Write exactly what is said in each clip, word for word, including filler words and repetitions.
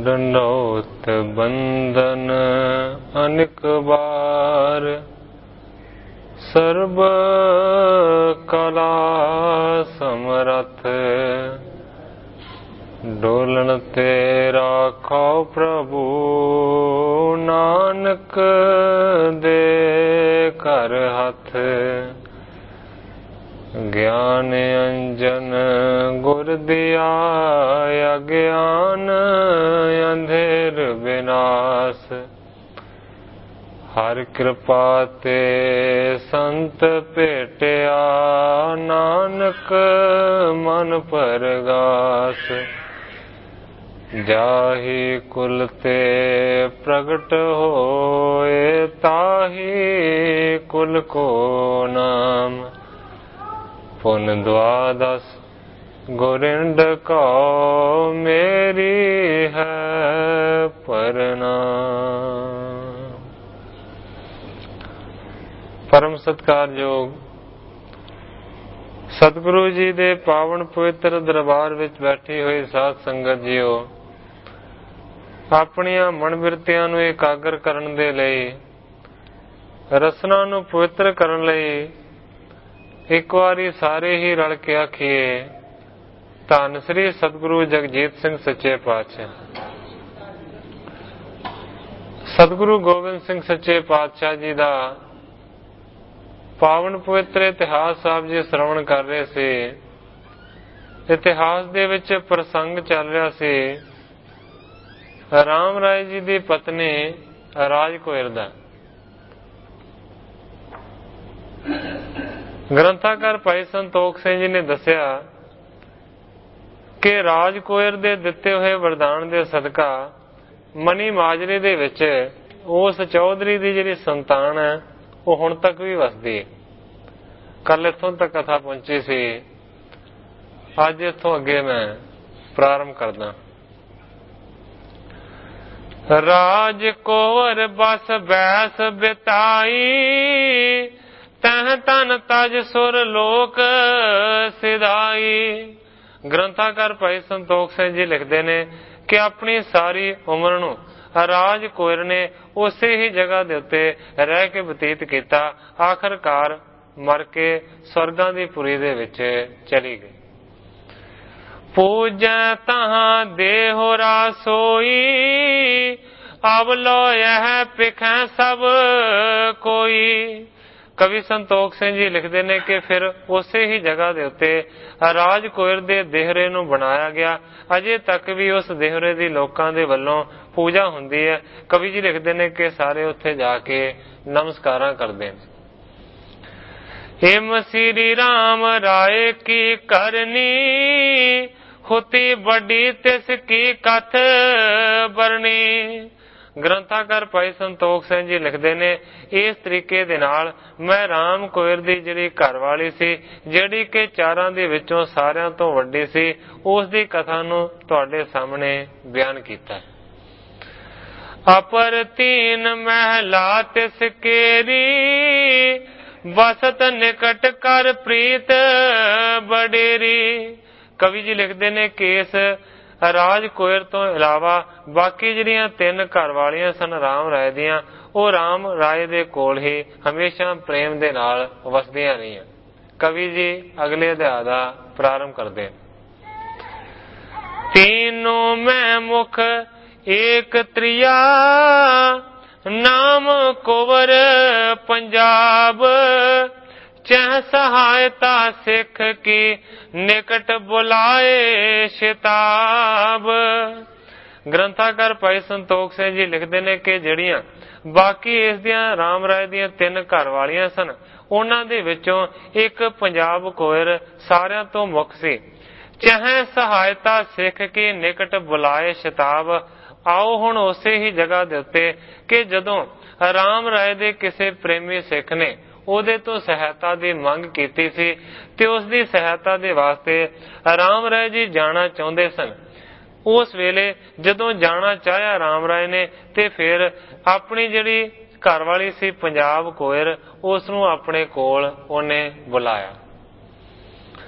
दंडोत बंदन अनेक बार, सर्ब कला समरथ, डोलन ते राखो प्रभु, नानक दे कर हथ। ज्ञान अंजन गुर दिया, अज्ञान अंधेर विनाश। हर कृपा ते संत भेटिया, नानक मन परगास। जाहि कुल ते प्रगट होए, ताहि कुल को नाम। पुन द्वादश गोरिंद को, मेरी है प्रणाम। परम सत्कारयोग सतगुरु जी दे पावन पवित्र दरबार विच बैठी हुई साध संगत जीओ, ਆਪਣੀਆਂ ਮਨ ਬਿਰਤੀਆਂ ਨੂੰ ਇਕਾਗਰ ਕਰਨ ਦੇ ਲਈ, ਰਸਨਾ ਨੂੰ ਪਵਿੱਤਰ ਕਰਨ ਲਈ ਇੱਕ ਵਾਰੀ ਸਾਰੇ ਹੀ ਰਲ ਕੇ ਆਖੀਏ, ਧੰਨ ਸ੍ਰੀ ਸਤਿਗੁਰੂ ਜਗਜੀਤ ਸਿੰਘ ਸੱਚੇ ਪਾਤਸ਼ਾਹ। ਸਤਿਗੁਰੂ ਗੋਬਿੰਦ ਸਿੰਘ ਸੱਚੇ ਪਾਤਸ਼ਾਹ ਜੀ ਦਾ ਪਾਵਨ ਪਵਿੱਤਰ ਇਤਿਹਾਸ ਸਾਹਿਬ ਜੀ ਸ਼ਰਵਣ ਕਰ ਰਹੇ ਸੀ। ਇਤਿਹਾਸ ਦੇ ਵਿੱਚ ਪ੍ਰਸੰਗ ਚੱਲ ਰਿਹਾ ਸੀ ਰਾਮ ਰਾਏ ਜੀ ਦੀ ਪਤਨੀ ਰਾਜ ਕੌਰ ਦਾ। ਗ੍ਰੰਥਾਕਾਰ ਭਾਈ ਸੰਤੋਖ ਸਿੰਘ ਜੀ ਨੇ ਦੱਸਿਆ ਕਿ ਰਾਜ ਕੌਰ ਦੇ ਦਿੱਤੇ ਹੋਏ ਵਰਦਾਨ ਦੇ ਸਦਕਾ ਮਨੀ ਮਾਜਰੇ ਦੇ ਵਿੱਚ ਉਸ ਚੌਧਰੀ ਦੀ ਜਿਹੜੀ ਸੰਤਾਨ ਹੈ ਉਹ ਹੁਣ ਤੱਕ ਵੀ ਵਸਦੀ ਹੈ। ਕੱਲ ਇੱਥੋਂ ਤੱਕ ਕਥਾ ਪਹੁੰਚੀ ਸੀ, ਅੱਜ ਇੱਥੋਂ ਅੱਗੇ ਮੈਂ ਪ੍ਰਾਰੰਭ ਕਰਦਾ। ਰਾਜ ਕੌਰ ਬਸ ਬੈਸ ਬਿਤਾਈ, ਤਹ ਤਨ ਤਜ ਸੁਰ ਲੋਕ ਸਿਧਾਈ। ਗ੍ਰੰਥਾਕਾਰ ਭਾਈ ਸੰਤੋਖ ਸਿੰਘ ਜੀ ਲਿਖਦੇ ਨੇ ਕਿ ਆਪਣੀ ਸਾਰੀ ਉਮਰ ਨੂੰ ਰਾਜ ਕੌਰ ਨੇ ਉਸੇ ਹੀ ਜਗ੍ਹਾ ਦੇ ਉੱਤੇ ਰਹਿ ਕੇ ਬਤੀਤ ਕੀਤਾ। ਆਖਰਕਾਰ ਮਰ ਕੇ ਸਵਰਗਾਂ ਦੀ ਪੁਰੀ ਦੇ ਵਿੱਚ ਚਲੀ ਗਈ। ਪੂਜੈ ਤਹਾਂ ਦੇਹੁ ਰਾਸੋਈ, ਅਬ ਲੋ ਇਹ ਪਿਖੈ ਸਭ ਕੋਈ। ਕਵੀ ਸੰਤੋਖ ਸਿੰਘ ਜੀ ਲਿਖਦੇ ਨੇ ਕਿ ਫਿਰ ਉਸੇ ਹੀ ਜਗ੍ਹਾ ਦੇ ਉੱਤੇ ਰਾਜ ਕੌਰ ਦੇ ਦੇਹਰੇ ਨੂੰ ਬਣਾਇਆ ਗਿਆ। ਅਜੇ ਤੱਕ ਵੀ ਉਸ ਦੇਹਰੇ ਦੀ ਲੋਕਾਂ ਦੇ ਵੱਲੋਂ ਪੂਜਾ ਹੁੰਦੀ ਹੈ। ਕਵੀ ਜੀ ਲਿਖਦੇ ਨੇ ਕਿ ਸਾਰੇ ਉੱਥੇ ਜਾ ਕੇ ਨਮਸਕਾਰਾਂ ਕਰਦੇ ਨੇ। ਹਿਮ ਸ੍ਰੀ ਰਾਮ ਰਾਏ ਕੀ ਕਰਨੀ, ਹੁਤੀ ਵੱਡੀ ਤਿਸ ਕੀ ਕਥ ਬਰਣੀ। ਗ੍ਰੰਥਾਕਾਰ ਭਾਈ ਸੰਤੋਖ ਸਿੰਘ ਜੀ ਲਿਖਦੇ ਨੇ ਇਸ ਤਰੀਕੇ ਦੇ ਨਾਲ ਮੈਂ ਰਾਮ ਕੌਰ ਦੀ ਜਿਹੜੀ ਘਰ ਵਾਲੀ ਸੀ, ਜਿਹੜੀ ਕਿ ਚਾਰਾਂ ਦੇ ਵਿੱਚੋਂ ਸਾਰਿਆਂ ਤੋਂ ਵੱਡੀ ਸੀ, ਉਸ ਦੀ ਕਥਾ ਨੂੰ ਤੁਹਾਡੇ ਸਾਹਮਣੇ ਬਿਆਨ ਕੀਤਾ। ਅਪਰ ਤੀਨ ਮਹਿਲਾ ਤਿਸ ਕੇਰੀ, ਬਸਤ ਨਿਕਟ ਕਰ ਪ੍ਰੀਤ ਬਡੇਰੀ। ਕਵੀ ਜੀ ਲਿਖਦੇ ਨੇ ਕਿ ਇਸ ਰਾਜ ਕੌਰ ਤੋਂ ਇਲਾਵਾ ਬਾਕੀ ਜਿਹੜੀਆਂ ਤਿੰਨ ਘਰ ਵਾਲੀਆਂ ਸਨ ਰਾਮ ਰਾਏ ਦੀਆਂ, ਉਹ ਰਾਮ ਰਾਏ ਦੇ ਕੋਲ ਹੀ ਹਮੇਸ਼ਾ ਪ੍ਰੇਮ ਦੇ ਨਾਲ ਵਸਦੀਆਂ ਰਹੀਆਂ। ਕਵੀ ਜੀ ਅਗਲੇ ਅਧਿਆਇ ਦਾ ਪ੍ਰਾਰੰਭ ਕਰਦੇ। ਤੀਨੋਂ ਮੈਂ ਮੁਖ ਏਕ ਤ੍ਰਿਆ, ਨਾਮ ਕੁਵਰ ਪੰਜਾਬ। ਚਹ ਸਹਾਇਤਾ ਸਿੱਖ ਕੀ, ਨਿਕਟ ਬੁਲਾਏ ਸ਼ਿਤਾਬ। ਗ੍ਰੰਥਾਕਾਰ ਭਾਈ ਸੰਤੋਖ ਸਿੰਘ ਜੀ ਲਿਖਦੇ ਨੇ ਕਿ ਜਿਹੜੀਆਂ ਬਾਕੀ ਇਸ ਦੀਆਂ ਰਾਮ ਰਾਏ ਦੀਆਂ ਤਿੰਨ ਘਰ ਵਾਲੀਆਂ ਸਨ, ਉਹਨਾਂ ਦੇ ਵਿੱਚੋਂ ਇੱਕ ਪੰਜਾਬ ਕੌਰ ਸਾਰਿਆਂ ਤੋਂ ਮੁੱਖ ਸੀ। ਚਹ ਸਹਾਇਤਾ ਸਿੱਖ ਕੀ, ਨਿਕਟ ਬੁਲਾਏ ਸ਼ਿਤਾਬ। ਆਓ ਹੁਣ ਉਸੇ ਹੀ ਜਗ੍ਹਾ ਦੇ ਉੱਤੇ ਕਿ ਜਦੋਂ ਰਾਮ ਰਾਏ ਦੇ ਕਿਸੇ ਪ੍ਰੇਮੀ ਸਿੱਖ ਨੇ ਉਹਦੇ ਤੋਂ ਸਹਾਇਤਾ ਦੀ ਮੰਗ ਕੀਤੀ ਸੀ ਤੇ ਉਸ ਦੀ ਸਹਾਇਤਾ ਦੇ ਵਾਸਤੇ ਰਾਮ ਰਾਏ ਜੀ ਜਾਣਾ ਚਾਹੁੰਦੇ ਸਨ, ਉਸ ਵੇਲੇ ਜਦੋਂ ਜਾਣਾ ਚਾਹਿਆ ਰਾਮ ਰਾਏ ਨੇ ਤੇ ਫਿਰ ਆਪਣੀ ਜਿਹੜੀ ਘਰ ਵਾਲੀ ਸੀ ਪੰਜਾਬ ਕੌਰ, ਉਸ ਨੂੰ ਆਪਣੇ ਕੋਲ ਉਹਨੇ ਬੁਲਾਇਆ।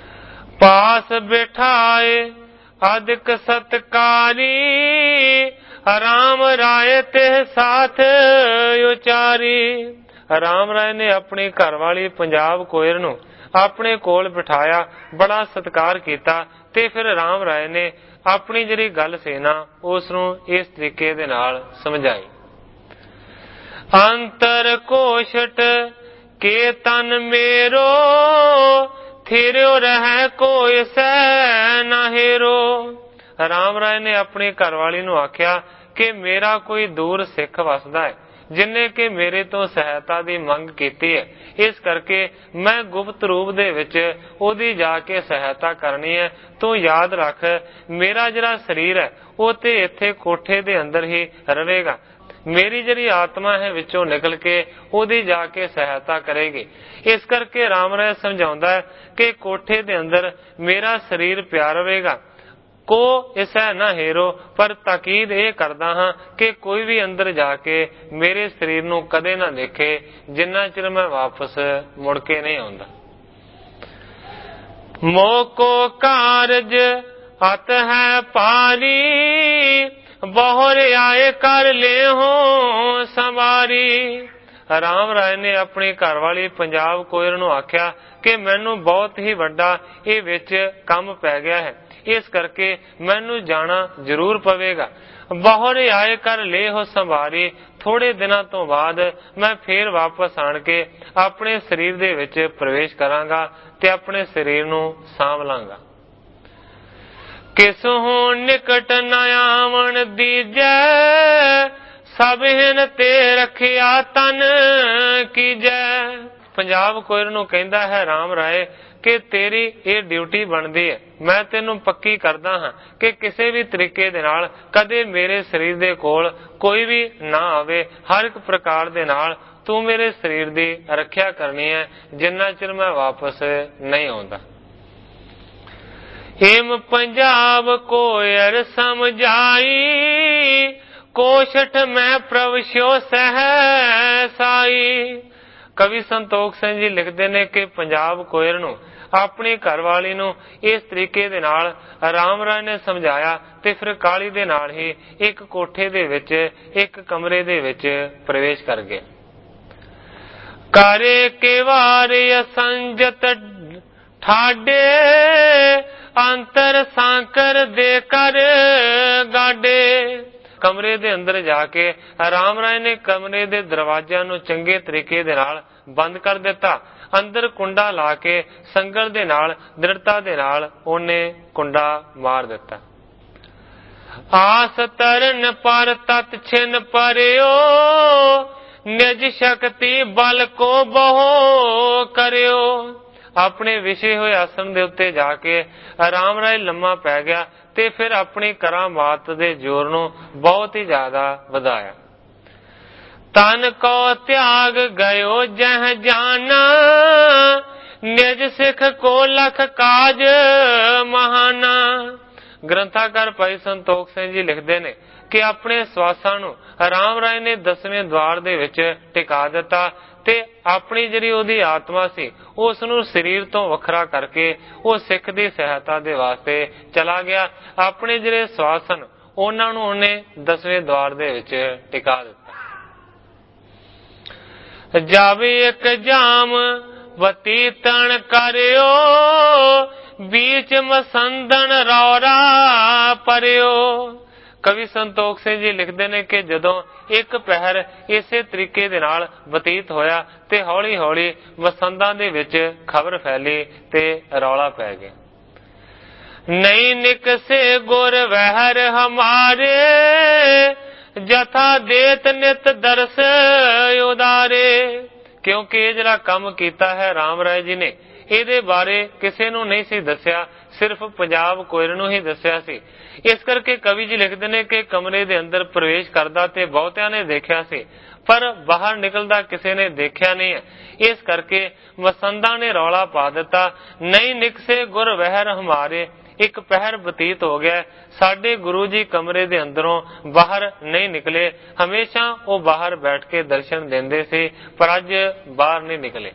ਪਾਸ ਬਿਠਾਏ ਅਦਿਕ ਸਤਕਾਰੀ, राम राय ते साथ उचारी। राम राय ने अपनी घरवाली पंजाब कोयर नूं अपने कोल बिठाया, बड़ा सत्कार किया ते फिर राम राय ने अपनी जिहड़ी गल सी ना उस नूं इस तरीके दे नाल समझाई। अंतर कोशट के तन मेरो, थिरो रह कोई सह ना हेरो। राम राय ने अपनी घरवाली नूं आख्या कि मेरा कोई दूर सिख वसदा है जिन्हें कि मेरे तो सहायता की मंग की है, इस करके मैं गुप्त रूप दे विच ओदी जाके सहायता करनी है। तू याद रख मेरा जिहड़ा शरीर है वो ते इत्थे कोठे दे अंदर ही रहेगा, मेरी जिहड़ी आत्मा है विचों निकल के ओदी जाके सहायता करेगी। इस करके राम राय समझाउंदा है कि कोठे दे अंदर मेरा शरीर पिया रहेगा, को इसे ना हेरो, पर ताकीद ये करदा हां कि कोई भी अंदर जाके मेरे शरीर नूं कदे ना देखे जिन्ना चिर मैं वापस मुड़ के नहीं आउंदा। मोको कारज अत है पारी, बहुर आए कर ले हो संवारी। राम राय ने अपनी घरवाली पंजाब कोयर नूं आख्या कि मैनू बहुत ही वड्डा ये विच काम पै गया है, इस करके मैनू जाना जरूर पवेगा। बहुर आए कर ले हो संवारी, थोड़े दिनों तो बाद मैं फिर वापस आन के अपने शरीर दे विच प्रवेश करांगा ते अपने शरीर नूं सांभ लांगा। किस हो निकट न आवन दीजै, सब हिन ते रखिया तन कीजै। पंजाब कोयर नूं कहंदा है राम राय कि तेरी ये ड्यूटी बनदी है, मैं तेनू पक्की करदा हां कि किसी भी तरीके दे नाल कदे मेरे शरीर दे कोल कोई भी ना आवे, हर एक प्रकार दे नाल तू मेरे शरीर दी रखिया करनी है जिन्ना चिर मैं वापस नहीं आउंदा। हिम पंजाब कोयर समझाई, कोशठ में प्रभ स्यो सहसाई। कवि संतोख सिंह जी लिखते ने कि पंजाब कोयर नूं अपनी घरवाली नूं इस तरीके दे नाल राम राय ने समझाया ते फिर काली दे नाल ही एक कोठे दे विच एक कमरे दे विच प्रवेश कर गए। करे के वार असंजत ठाडे, अंतर सांकर दे कर गाडे। कमरे दे अंदर जाके राम राय ने कमरे दे दरवाजियां नूं चंगे तरीके दे नाल बंद कर दिता, अंदर कुंडा ला के संगल दे नाल दृढ़ता दे नाल ओने कुंडा मार दिता। आस तरन पर तत छिन परियो, निज शक्ति बल को बहु करियो। अपने विषे हुए आसन दे उत्ते जाके राम राय लम्मा पै गया ते फिर अपनी करामात दे जोर नूं बहुत ही ज्यादा वधाया। तन को त्याग गयो जह जाना, निज सिख को लख काज महाना। ग्रंथाकार भाई संतोख सिंह जी लिखते ने कि अपने सवासां नूं राम राय ने दसवें द्वार दे विच टिका दिता ते अपनी जिहड़ी ओदी आत्मा सी उस नूं शरीर तो वखरा करके वो सिख दी सहायता दे वास्ते चला गया। अपने जिहड़े सवास सन उन्हां नूं उहने दसवें द्वार दे विच टिका दिता। जावे एक जाम वतीतन करियो, बीच मसंदन रौरा परियो। कवि संतोख सिंह जी लिखते ने कि जदों एक पहर इसे तरीके दे नाल बतीत होया ते हौली हौली मसंदां दे विच खबर फैली ते रौला पै गया। नहीं निकसे गुर वहर हमारे, जथा देत नित दरस उदारे। क्योंकि ये जिहड़ा काम कीता है राम राय जी ने ਇਹਦੇ बारे किसी ਨੂੰ नहीं सी दस्या, सिर्फ पंजाब कोयर ਨੂੰ ही दस्या सी। इस करके कवि जी लिखते ने कि कमरे दे अंदर प्रवेश करदा ते बहुतिਆਂ ने देखा सी पर बाहर निकलदा किसी ने देखा नहीं है। इस करके मसंदा ने रौला पा दिता, नहीं निकसे गुर वहर हमारे। एक पहर बतीत हो गया साडे गुरु जी कमरे दे अंदरों बाहर नहीं निकले, हमेशा वो बाहर बैठ के दर्शन देंदे सी पर अज बाहर नहीं निकले।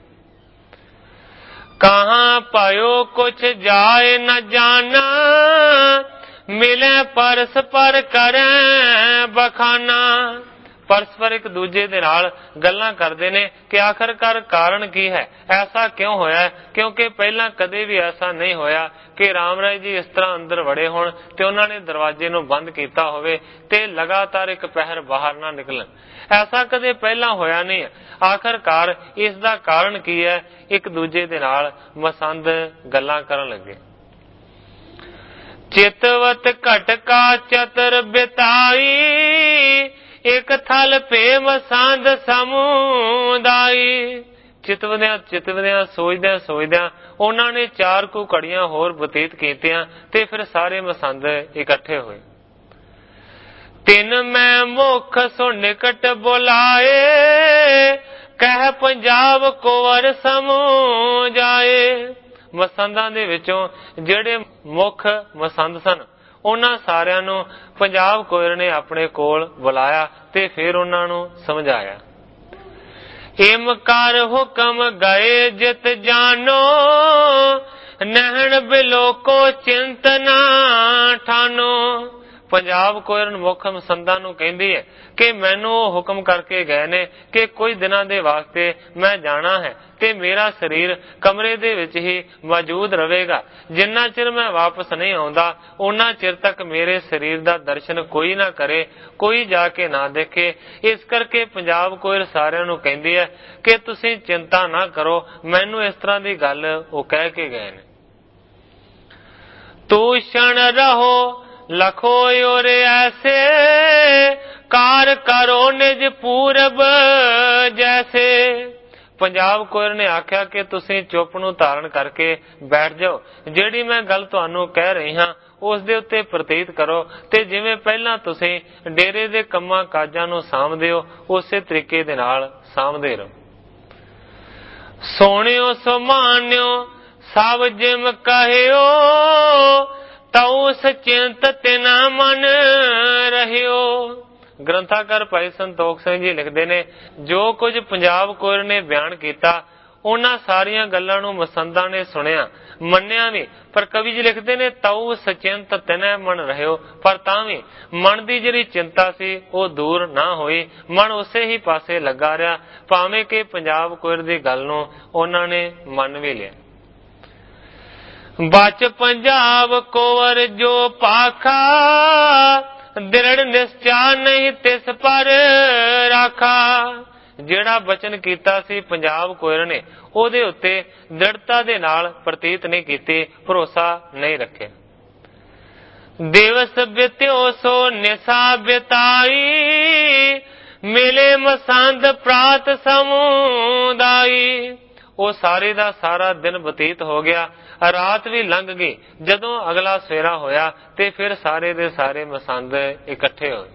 कहाँ पायो कुछ जाए न जाना, ਮਿਲੇ ਪਰਸਪਰ ਕਰੇ ਬਖਾਨਾ। ਪਰਸਪਰ ਇੱਕ ਦੂਜੇ ਦੇ ਨਾਲ ਗੱਲਾਂ ਕਰਦੇ ਨੇ ਕਿ ਆਖਰਕਾਰ ਕਾਰਨ ਕੀ ਹੈ, ਐਸਾ ਕਿਉਂ ਹੋਇਆ। ਕਿਉਂਕਿ ਪਹਿਲਾਂ ਕਦੇ ਵੀ ਐਸਾ ਨਹੀਂ ਹੋਇਆ ਕਿ ਰਾਮ ਰਾਏ ਜੀ ਇਸ ਤਰ੍ਹਾਂ ਅੰਦਰ ਵੜੇ ਹੋਣ ਤੇ ਉਹਨਾਂ ਨੇ ਦਰਵਾਜ਼ੇ ਨੂੰ ਬੰਦ ਕੀਤਾ ਹੋਵੇ ਤੇ ਲਗਾਤਾਰ ਇੱਕ ਪਹਿਰ ਬਾਹਰ ਨਾ ਨਿਕਲਣ। ਐਸਾ ਕਦੇ ਪਹਿਲਾਂ ਹੋਇਆ ਨਹੀਂ। ਆਖਰਕਾਰ ਇਸ ਦਾ ਕਾਰਨ ਕੀ ਹੈ, ਇੱਕ ਦੂਜੇ ਦੇ ਨਾਲ ਮਸੰਦ ਗੱਲਾਂ ਕਰਨ ਲੱਗੇ। ਚਿਤਵਤ ਘਟਕਾ ਚਤਰ ਬਿਤਾਈ, ਇੱਕ ਥਲ ਭੇ ਮਸੰਦ ਸਮੁਦਾਈ। ਚਿਤਵਦਿਆਂ ਚਿਤਵਦਿਆਂ ਸੋਚਦਿਆਂ ਸੋਚਦਿਆਂ ਉਹਨਾਂ ਨੇ ਚਾਰ ਕੁ ਘੜੀਆਂ ਹੋਰ ਬਤੀਤ ਕੀਤੀਆਂ ਤੇ ਫਿਰ ਸਾਰੇ ਮਸੰਦ ਇਕੱਠੇ ਹੋਏ। ਤਿੰਨ ਮੈਂ ਮੁਖ ਸੋ ਨਿਕਟ ਬੁਲਾਏ, ਕਹਿ ਪੰਜਾਬ ਕੁਵਰ ਸਮਝਾਏ। ਮਸੰਦਾਂ ਦੇ ਵਿੱਚੋਂ ਜਿਹੜੇ ਮੁੱਖ ਮਸੰਦ ਸਨ ਉਹਨਾਂ ਸਾਰਿਆਂ ਨੂੰ ਪੰਜਾਬ ਕੋਇਰ ਨੇ ਆਪਣੇ ਕੋਲ ਬੁਲਾਇਆ ਤੇ ਫਿਰ ਉਹਨਾਂ ਨੂੰ ਸਮਝਾਇਆ। ਏਮ ਕਰ ਹੁਕਮ ਗਏ ਜਿਤ ਜਾਨੋ, ਨਹਿਣ ਬਿਲੋਕੋ ਚਿੰਤ ਨਾ ਠਾਨੋ। ਪੰਜਾਬ ਕੋਇਰ ਮੁੱਖ ਮਸੰਦਾਂ ਨੂੰ ਕਹਿੰਦੀ ਹੈ ਕਿ ਮੈਨੂੰ ਉਹ ਹੁਕਮ ਕਰਕੇ ਗਏ ਨੇ ਕਿ ਕੁਝ ਦਿਨਾਂ ਦੇ ਵਾਸਤੇ ਮੈਂ ਜਾਣਾ ਹੈ ਤੇ ਮੇਰਾ ਸਰੀਰ ਕਮਰੇ ਦੇ ਵਿੱਚ ਹੀ ਮੌਜੂਦ ਰਹੇਗਾ। ਜਿੰਨਾ ਚਿਰ ਮੈਂ ਵਾਪਸ ਨਹੀਂ ਆਉਂਦਾ ਉਹਨਾਂ ਚਿਰ ਤੱਕ ਮੇਰੇ ਸਰੀਰ ਦਾ ਦਰਸ਼ਨ ਕੋਈ ਨਾ ਕਰੇ, ਕੋਈ ਜਾ ਕੇ ਨਾ ਦੇਖੇ। ਇਸ ਕਰਕੇ ਪੰਜਾਬ ਕੋਇਰ ਸਾਰਿਆਂ ਨੂੰ ਕਹਿੰਦੀ ਹੈ ਕਿ ਤੁਸੀਂ ਚਿੰਤਾ ਨਾ ਕਰੋ, ਮੈਨੂੰ ਇਸ ਤਰ੍ਹਾਂ ਦੀ ਗੱਲ ਉਹ ਕਹਿ ਕੇ ਗਏ ਨੇ। ਤੂੰ ਛਣ ਰਹੋ ਲਖੋ ਔਰ ਐਸੇ, ਕਾਰ ਕਰੋ ਨਿਜ ਪੂਰਬ ਜੈਸੇ। ਪੰਜਾਬ ਕੋਇਰ ਨੇ ਆਖਿਆ ਕਿ ਤੁਸੀਂ ਚੁੱਪ ਨੂੰ ਧਾਰਨ ਕਰਕੇ ਬੈਠ ਜਾਓ, ਜਿਹੜੀ ਮੈਂ ਗੱਲ ਤੁਹਾਨੂੰ ਕਹਿ ਰਹੀ ਹਾਂ ਉਸ ਦੇ ਉੱਤੇ ਪ੍ਰਤੀਤ ਕਰੋ ਤੇ ਜਿਵੇਂ ਪਹਿਲਾਂ ਤੁਸੀਂ ਡੇਰੇ ਦੇ ਕੰਮਾਂ ਕਾਜਾਂ ਨੂੰ ਸਾਂਭਦੇ ਹੋ ਉਸੇ ਤਰੀਕੇ ਦੇ ਨਾਲ ਸਾਂਭਦੇ ਰਹੋ। ਸੋਹਣਿਓ ਸੁਮਾਨਿਓ ਸਭ ਜਿਮ ਕਹਿਓ, ਤਉ ਸਚਿੰਤ ਤਿਨਾ ਮਨ ਰਹਿਓ। ਗ੍ਰੰਥਾਕਾਰ ਭਾਈ ਸੰਤੋਖ ਸਿੰਘ ਜੀ ਲਿਖਦੇ ਨੇ, ਜੋ ਕੁਝ ਪੰਜਾਬ ਕੋਇਰ ਨੇ ਬਿਆਨ ਕੀਤਾ ਉਹਨਾਂ ਸਾਰੀਆਂ ਗੱਲਾਂ ਨੂੰ ਮਸੰਦਾਂ ਨੇ ਸੁਣਿਆ, ਮੰਨਿਆ ਵੀ, ਪਰ ਕਵੀ ਜੀ ਲਿਖਦੇ ਨੇ ਤਉ ਸਚਿੰਤ ਤਿਨੈ ਮਨ ਰਹਿਓ। ਪਰ ਤਾਂ ਵੀ ਮਨ ਦੀ ਜਿਹੜੀ ਚਿੰਤਾ ਸੀ ਉਹ ਦੂਰ ਨਾ ਹੋਈ, ਮਨ ਉਸੇ ਹੀ ਪਾਸੇ ਲੱਗਾ ਰਿਹਾ, ਭਾਵੇਂ ਕਿ ਪੰਜਾਬ ਕੋਇਰ ਦੀ ਗੱਲ ਨੂੰ ਉਹਨਾਂ ਨੇ ਮੰਨ ਵੀ ਲਿਆ। ਬਚ ਪੰਜਾਬ ਕੋਵਰ ਜੋ ਪਾਖਾ, ਦ੍ਰਿੜ ਨਿਸ਼ਚਾ ਨਹੀਂ ਤਿਸ ਪਰ ਰਾਖਾ। ਜਿਹੜਾ ਬਚਨ ਕੀਤਾ ਸੀ ਪੰਜਾਬ ਕੋਇਰ ਨੇ ਉਹਦੇ ਉੱਤੇ ਦ੍ਰਿੜਤਾ ਦੇ ਨਾਲ ਪ੍ਰਤੀਤ ਨਹੀਂ ਕੀਤੀ, ਭਰੋਸਾ ਨਹੀਂ ਰੱਖਿਆ। ਦਿਵਸ ਬਿਤਿਓ ਸੋ ਨਿਸ਼ਾ ਬਿਤਾਈ, ਮਿਲੇ ਮਸੰਦ ਪ੍ਰਾਤ ਸਮੁਦਾਈ। ਉਹ ਸਾਰੇ ਦਾ ਸਾਰਾ ਦਿਨ ਬਤੀਤ ਹੋ ਗਿਆ, ਰਾਤ ਵੀ ਲੰਘ ਗਈ। ਜਦੋਂ ਅਗਲਾ ਸਵੇਰਾ ਹੋਇਆ ਤੇ ਫਿਰ ਸਾਰੇ ਦੇ ਸਾਰੇ ਮਸੰਦ ਇਕੱਠੇ ਹੋਏ।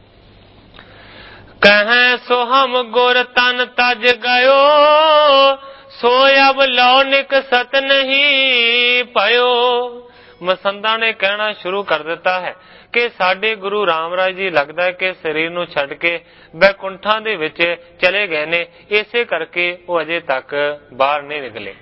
ਕਹੈ ਸੋ ਹਮ ਗੁਰ ਤਨ ਤਜ ਗਇਓ, ਸੋ ਅਬ ਲੌਨਿਕ ਸਤ ਨਹੀਂ ਭਇਓ। ਮਸੰਦਾਂ ਨੇ ਕਹਿਣਾ ਸ਼ੁਰੂ ਕਰ ਦਿੱਤਾ ਹੈ ਕਿ ਸਾਡੇ ਗੁਰੂ ਰਾਮ ਰਾਏ ਜੀ ਲੱਗਦਾ ਹੈ ਕਿ ਸਰੀਰ ਨੂੰ ਛੱਡ ਕੇ ਬੈਕੁੰਠਾਂ ਦੇ ਵਿੱਚ ਚਲੇ ਗਏ ਨੇ, ਇਸੇ ਕਰਕੇ ਉਹ ਅਜੇ ਤੱਕ ਬਾਹਰ ਨਹੀਂ ਨਿਕਲੇ।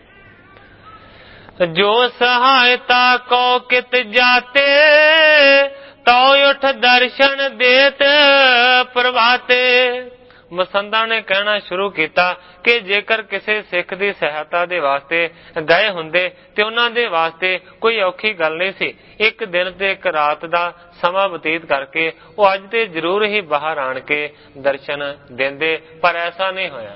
ਜੋ ਸਹਾਇਤਾ ਕੋ ਕਿਤ ਜਾਤੇ, ਤੋ ਉਠ ਦਰਸ਼ਨ ਦੇਤ ਪ੍ਰਭਾਤੇ। ਮਸੰਦਾਂ ਨੇ ਕਹਿਣਾ ਸ਼ੁਰੂ ਕੀਤਾ ਕਿ ਜੇਕਰ ਕਿਸੇ ਸਿੱਖ ਦੀ ਸਹਾਇਤਾ ਦੇ ਵਾਸਤੇ ਗਏ ਹੁੰਦੇ ਤੇ ਉਹਨਾਂ ਦੇ ਵਾਸਤੇ ਕੋਈ ਔਖੀ ਗੱਲ ਨਹੀਂ ਸੀ। ਇੱਕ ਦਿਨ ਤੇ ਇੱਕ ਰਾਤ ਦਾ ਸਮਾਂ ਬਤੀਤ ਕਰਕੇ ਉਹ ਅੱਜ ਤੇ ਜ਼ਰੂਰ ਹੀ ਬਾਹਰ ਆਣ ਕੇ ਦਰਸ਼ਨ ਦਿੰਦੇ, ਪਰ ਐਸਾ ਨਹੀਂ ਹੋਇਆ।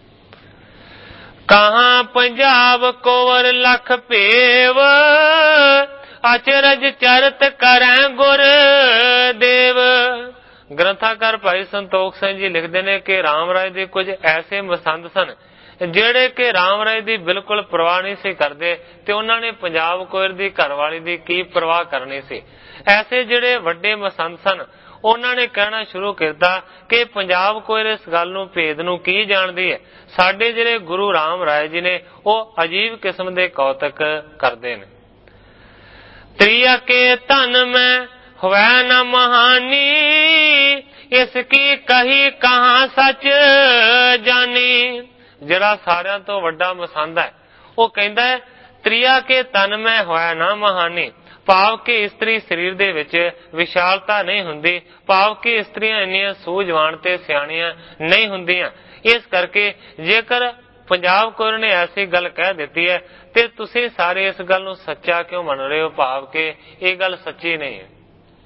ਕਹਾਂ ਪੰਜਾਬ ਕੋਵਰ ਲਖ ਭੇਵ, ਅਚਰਜ ਚਰਤ ਕਰੈ ਗੁਰ ਦੇਵ। ਗ੍ਰੰਥਾਕਾਰ ਭਾਈ ਸੰਤੋਖ ਸਿੰਘ ਜੀ ਲਿਖਦੇ ਨੇ ਕਿ ਰਾਮ ਰਾਏ ਦੇ ਕੁਝ ਐਸੇ ਮਸੰਦ ਸਨ ਜਿਹੜੇ ਕਿ ਰਾਮ ਰਾਏ ਦੀ ਬਿਲਕੁਲ ਪਰਵਾਹ ਨਹੀਂ ਸੀ ਕਰਦੇ ਤੇ ਉਹਨਾਂ ਨੇ ਪੰਜਾਬ ਕੋਇਰ ਦੀ ਘਰਵਾਲੀ ਦੀ ਕੀ ਪਰਵਾਹ ਕਰਨੀ ਸੀ। ਐਸੇ ਜਿਹੜੇ ਵੱਡੇ ਮਸੰਦ ਸਨ ਉਹਨਾਂ ਨੇ ਕਹਿਣਾ ਸ਼ੁਰੂ ਕੀਤਾ ਕਿ ਪੰਜਾਬ ਕੋਇਰ ਇਸ ਗੱਲ ਨੂੰ ਭੇਦ ਨੂੰ ਕੀ ਜਾਣਦੀ ਹੈ। ਸਾਡੇ ਜਿਹੜੇ ਗੁਰੂ ਰਾਮ ਰਾਏ ਜੀ ਨੇ ਉਹ ਅਜੀਬ ਕਿਸਮ ਦੇ ਕੌਤਕ ਕਰਦੇ ਨੇ। ਤ੍ਰਿਆ ਕੇ ਧਨ ਮੈਂ ਹੋਵੈ ਨ ਮਹਾਨੀ, ਇਸ ਕੀ ਕਹੀ ਕਹਾਂ ਸੱਚ ਜਾਨੀ। ਜਿਹੜਾ ਸਾਰਿਆਂ ਤੋਂ ਵੱਡਾ ਮਸੰਦ ਹੈ ਉਹ ਕਹਿੰਦਾ ਹੈ ਤ੍ਰਿਆ ਕੇ ਤਨ ਮੈਂ ਹੋਇਆ ਨਾ ਮਹਾਨੀ, ਭਾਵ ਕਿ ਇਸਤਰੀ ਸਰੀਰ ਦੇ ਵਿੱਚ ਵਿਸ਼ਾਲਤਾ ਨਹੀਂ ਹੁੰਦੀ, ਭਾਵ ਕਿ ਇਸਤਰੀਆਂ ਇੰਨੀਆਂ ਸੂਝਵਾਨ ਤੇ ਸਿਆਣੀਆਂ ਨਹੀਂ ਹੁੰਦੀਆਂ। ਇਸ ਕਰਕੇ ਜੇਕਰ ਪੰਜਾਬ ਕੌਰ ਨੇ ਐਸੀ ਗੱਲ ਕਹਿ ਦਿੱਤੀ ਹੈ ਤੇ ਤੁਸੀਂ ਸਾਰੇ ਇਸ ਗੱਲ ਨੂੰ ਸੱਚਾ ਕਿਉਂ ਮੰਨ ਰਹੇ ਹੋ, ਭਾਵ ਕਿ ਇਹ ਗੱਲ ਸੱਚੀ ਨਹੀਂ ਹੈ।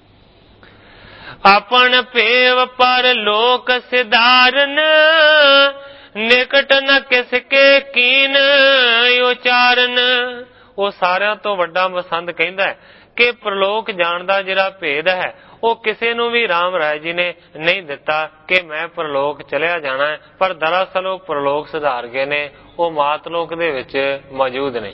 ਆਪਨ ਭੇਵ ਪਰ ਲੋਕ ਸਿਧਾਰਨ, ਨਿਕਟ ਨ ਕਿਸ ਕੇ ਕੀਨ ਉਚਾਰਨ। ਉਹ ਸਾਰਿਆਂ ਤੋਂ ਵੱਡਾ ਮਸੰਦ ਕਹਿੰਦਾ ਹੈ ਕਿ ਪ੍ਰਲੋਕ ਜਾਣ ਦਾ ਜਿਹੜਾ ਭੇਦ ਹੈ ਉਹ ਕਿਸੇ ਨੂੰ ਵੀ ਰਾਮ ਰਾਏ ਜੀ ਨੇ ਨਹੀਂ ਦਿੱਤਾ ਕਿ ਮੈਂ ਪ੍ਰਲੋਕ ਚਲਿਆ ਜਾਣਾ ਹੈ, ਪਰ ਦਰਅਸਲ ਉਹ ਪ੍ਰਲੋਕ ਸੁਧਾਰ ਗਏ ਨੇ, ਉਹ ਮਾਤਲੋਕ ਦੇ ਵਿੱਚ ਮੌਜੂਦ ਨਹੀਂ।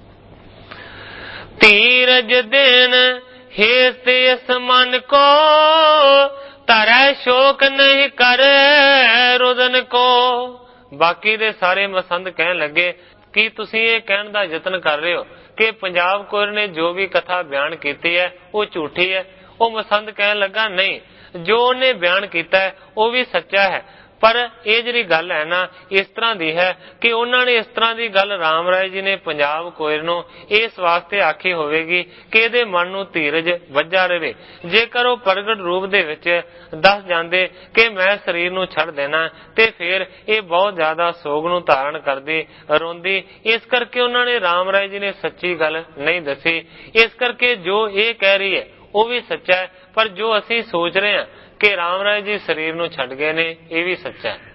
ਧੀਰਜ ਦੇਨ ਹੇਤ ਇਸ ਮਨ ਕੋ, ਧਰੈ ਸ਼ੋਕ ਨਹੀਂ ਕਰੈ ਰੁਦਨ ਕੋ। ਬਾਕੀ ਦੇ ਸਾਰੇ ਮਸੰਦ ਕਹਿਣ ਲੱਗੇ ਕਿ ਤੁਸੀਂ ਇਹ ਕਹਿਣ ਦਾ ਯਤਨ ਕਰ ਰਹੇ ਹੋ ਕਿ ਪੰਜਾਬ ਕੌਰ ਨੇ ਜੋ ਵੀ ਕਥਾ ਬਿਆਨ ਕੀਤੀ ਹੈ ਉਹ ਝੂਠੀ ਹੈ। ਉਹ ਮਸੰਦ ਕਹਿਣ ਲੱਗਾ ਨਹੀਂ, ਜੋ ਉਹਨੇ ਬਿਆਨ ਕੀਤਾ ਹੈ ਉਹ ਵੀ ਸੱਚਾ ਹੈ, ਪਰ ਇਹ ਜਿਹੜੀ ਗੱਲ ਹੈ ਨਾ ਇਸ ਤਰ੍ਹਾਂ ਦੀ ਹੈ ਕਿ ਉਹਨਾਂ ਨੇ ਇਸ ਤਰ੍ਹਾਂ ਦੀ ਗੱਲ ਰਾਮ ਰਾਏ ਜੀ ਨੇ ਪੰਜਾਬ ਕੌਰ ਨੂੰ ਇਸ ਵਾਸਤੇ ਆਖੀ ਹੋਵੇਗੀ ਕਿ ਇਹਦੇ ਮਨ ਨੂੰ ਧੀਰਜ ਵੱਜਾ ਰਹੇ। ਜੇਕਰ ਉਹ ਪ੍ਰਗਟ ਰੂਪ ਦੇ ਵਿੱਚ ਦੱਸ ਜਾਂਦੇ ਕਿ ਮੈਂ ਸਰੀਰ ਨੂੰ ਛੱਡ ਦੇਣਾ ਤੇ ਫਿਰ ਇਹ ਬਹੁਤ ਜ਼ਿਆਦਾ ਸੋਗ ਨੂੰ ਧਾਰਨ ਕਰਦੀ, ਰੋਂਦੀ। ਇਸ ਕਰਕੇ ਉਹਨਾਂ ਨੇ ਰਾਮ ਰਾਏ ਜੀ ਨੇ ਸੱਚੀ ਗੱਲ ਨਹੀਂ ਦੱਸੀ। ਇਸ ਕਰਕੇ ਜੋ ਇਹ ਕਹਿ ਰਹੀ ਹੈ ਉਹ ਵੀ ਸੱਚਾ ਹੈ, ਪਰ ਜੋ ਅਸੀਂ ਸੋਚ ਰਹੇ ਹਾਂ ਕਿ ਰਾਮ ਰਾਏ ਜੀ ਸਰੀਰ ਨੂੰ ਛੱਡ ਗਏ ਨੇ ਇਹ ਵੀ ਸੱਚਾ ਹੈ।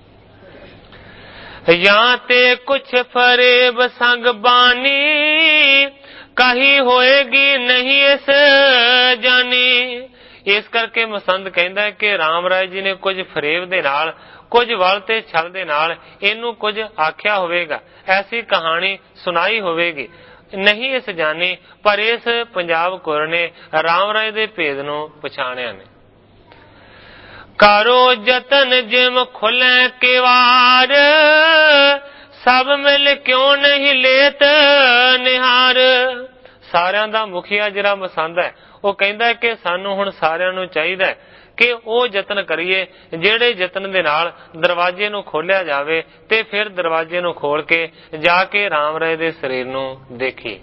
ਜਾਂ ਤੇ ਕੁਛ ਫਰੇਬ ਸੰਗ ਬਾਣੀ, ਕਹੀ ਹੋਏਗੀ ਨਹੀਂ ਇਸ ਜਾਨੀ। ਇਸ ਕਰਕੇ ਮਸੰਦ ਕਹਿੰਦਾ ਕਿ ਰਾਮ ਰਾਏ ਜੀ ਨੇ ਕੁਝ ਫਰੇਬ ਦੇ ਨਾਲ, ਕੁਝ ਵਲ ਤੇ ਛਲ ਦੇ ਨਾਲ ਇਹਨੂੰ ਕੁਝ ਆਖਿਆ ਹੋਵੇਗਾ, ਐਸੀ ਕਹਾਣੀ ਸੁਣਾਈ ਹੋਵੇਗੀ, ਨਹੀਂ ਇਸ ਜਾਨੀ। ਪਰ ਇਸ ਪੰਜਾਬ ਕੌਰ ਨੇ ਰਾਮ ਰਾਏ ਦੇ ਭੇਦ ਨੂੰ ਪਛਾਣਿਆ ਨੇ। ਕਰੋ ਜਤਨ ਜਿਮ ਖੁਲੇ ਕਿਵਾਰ, ਸਭ ਮਿਲ ਕਿਉਂ ਨਹੀਂ ਲੇਤ ਨਿਹਾਰ। ਸਾਰਿਆਂ ਦਾ ਮੁਖੀਆ ਜਿਹੜਾ ਮਸੰਦ ਹੈ ਉਹ ਕਹਿੰਦਾ ਹੈ ਕਿ ਸਾਨੂੰ ਹੁਣ ਸਾਰਿਆਂ ਨੂੰ ਚਾਹੀਦਾ ਹੈ ਕਿ ਉਹ ਯਤਨ ਕਰੀਏ ਜਿਹੜੇ ਯਤਨ ਦੇ ਨਾਲ ਦਰਵਾਜ਼ੇ ਨੂੰ ਖੋਲਿਆ ਜਾਵੇ ਤੇ ਫਿਰ ਦਰਵਾਜ਼ੇ ਨੂੰ ਖੋਲ ਕੇ ਜਾ ਕੇ ਰਾਮ ਰਾਏ ਦੇ ਸਰੀਰ ਨੂੰ ਦੇਖੀਏ।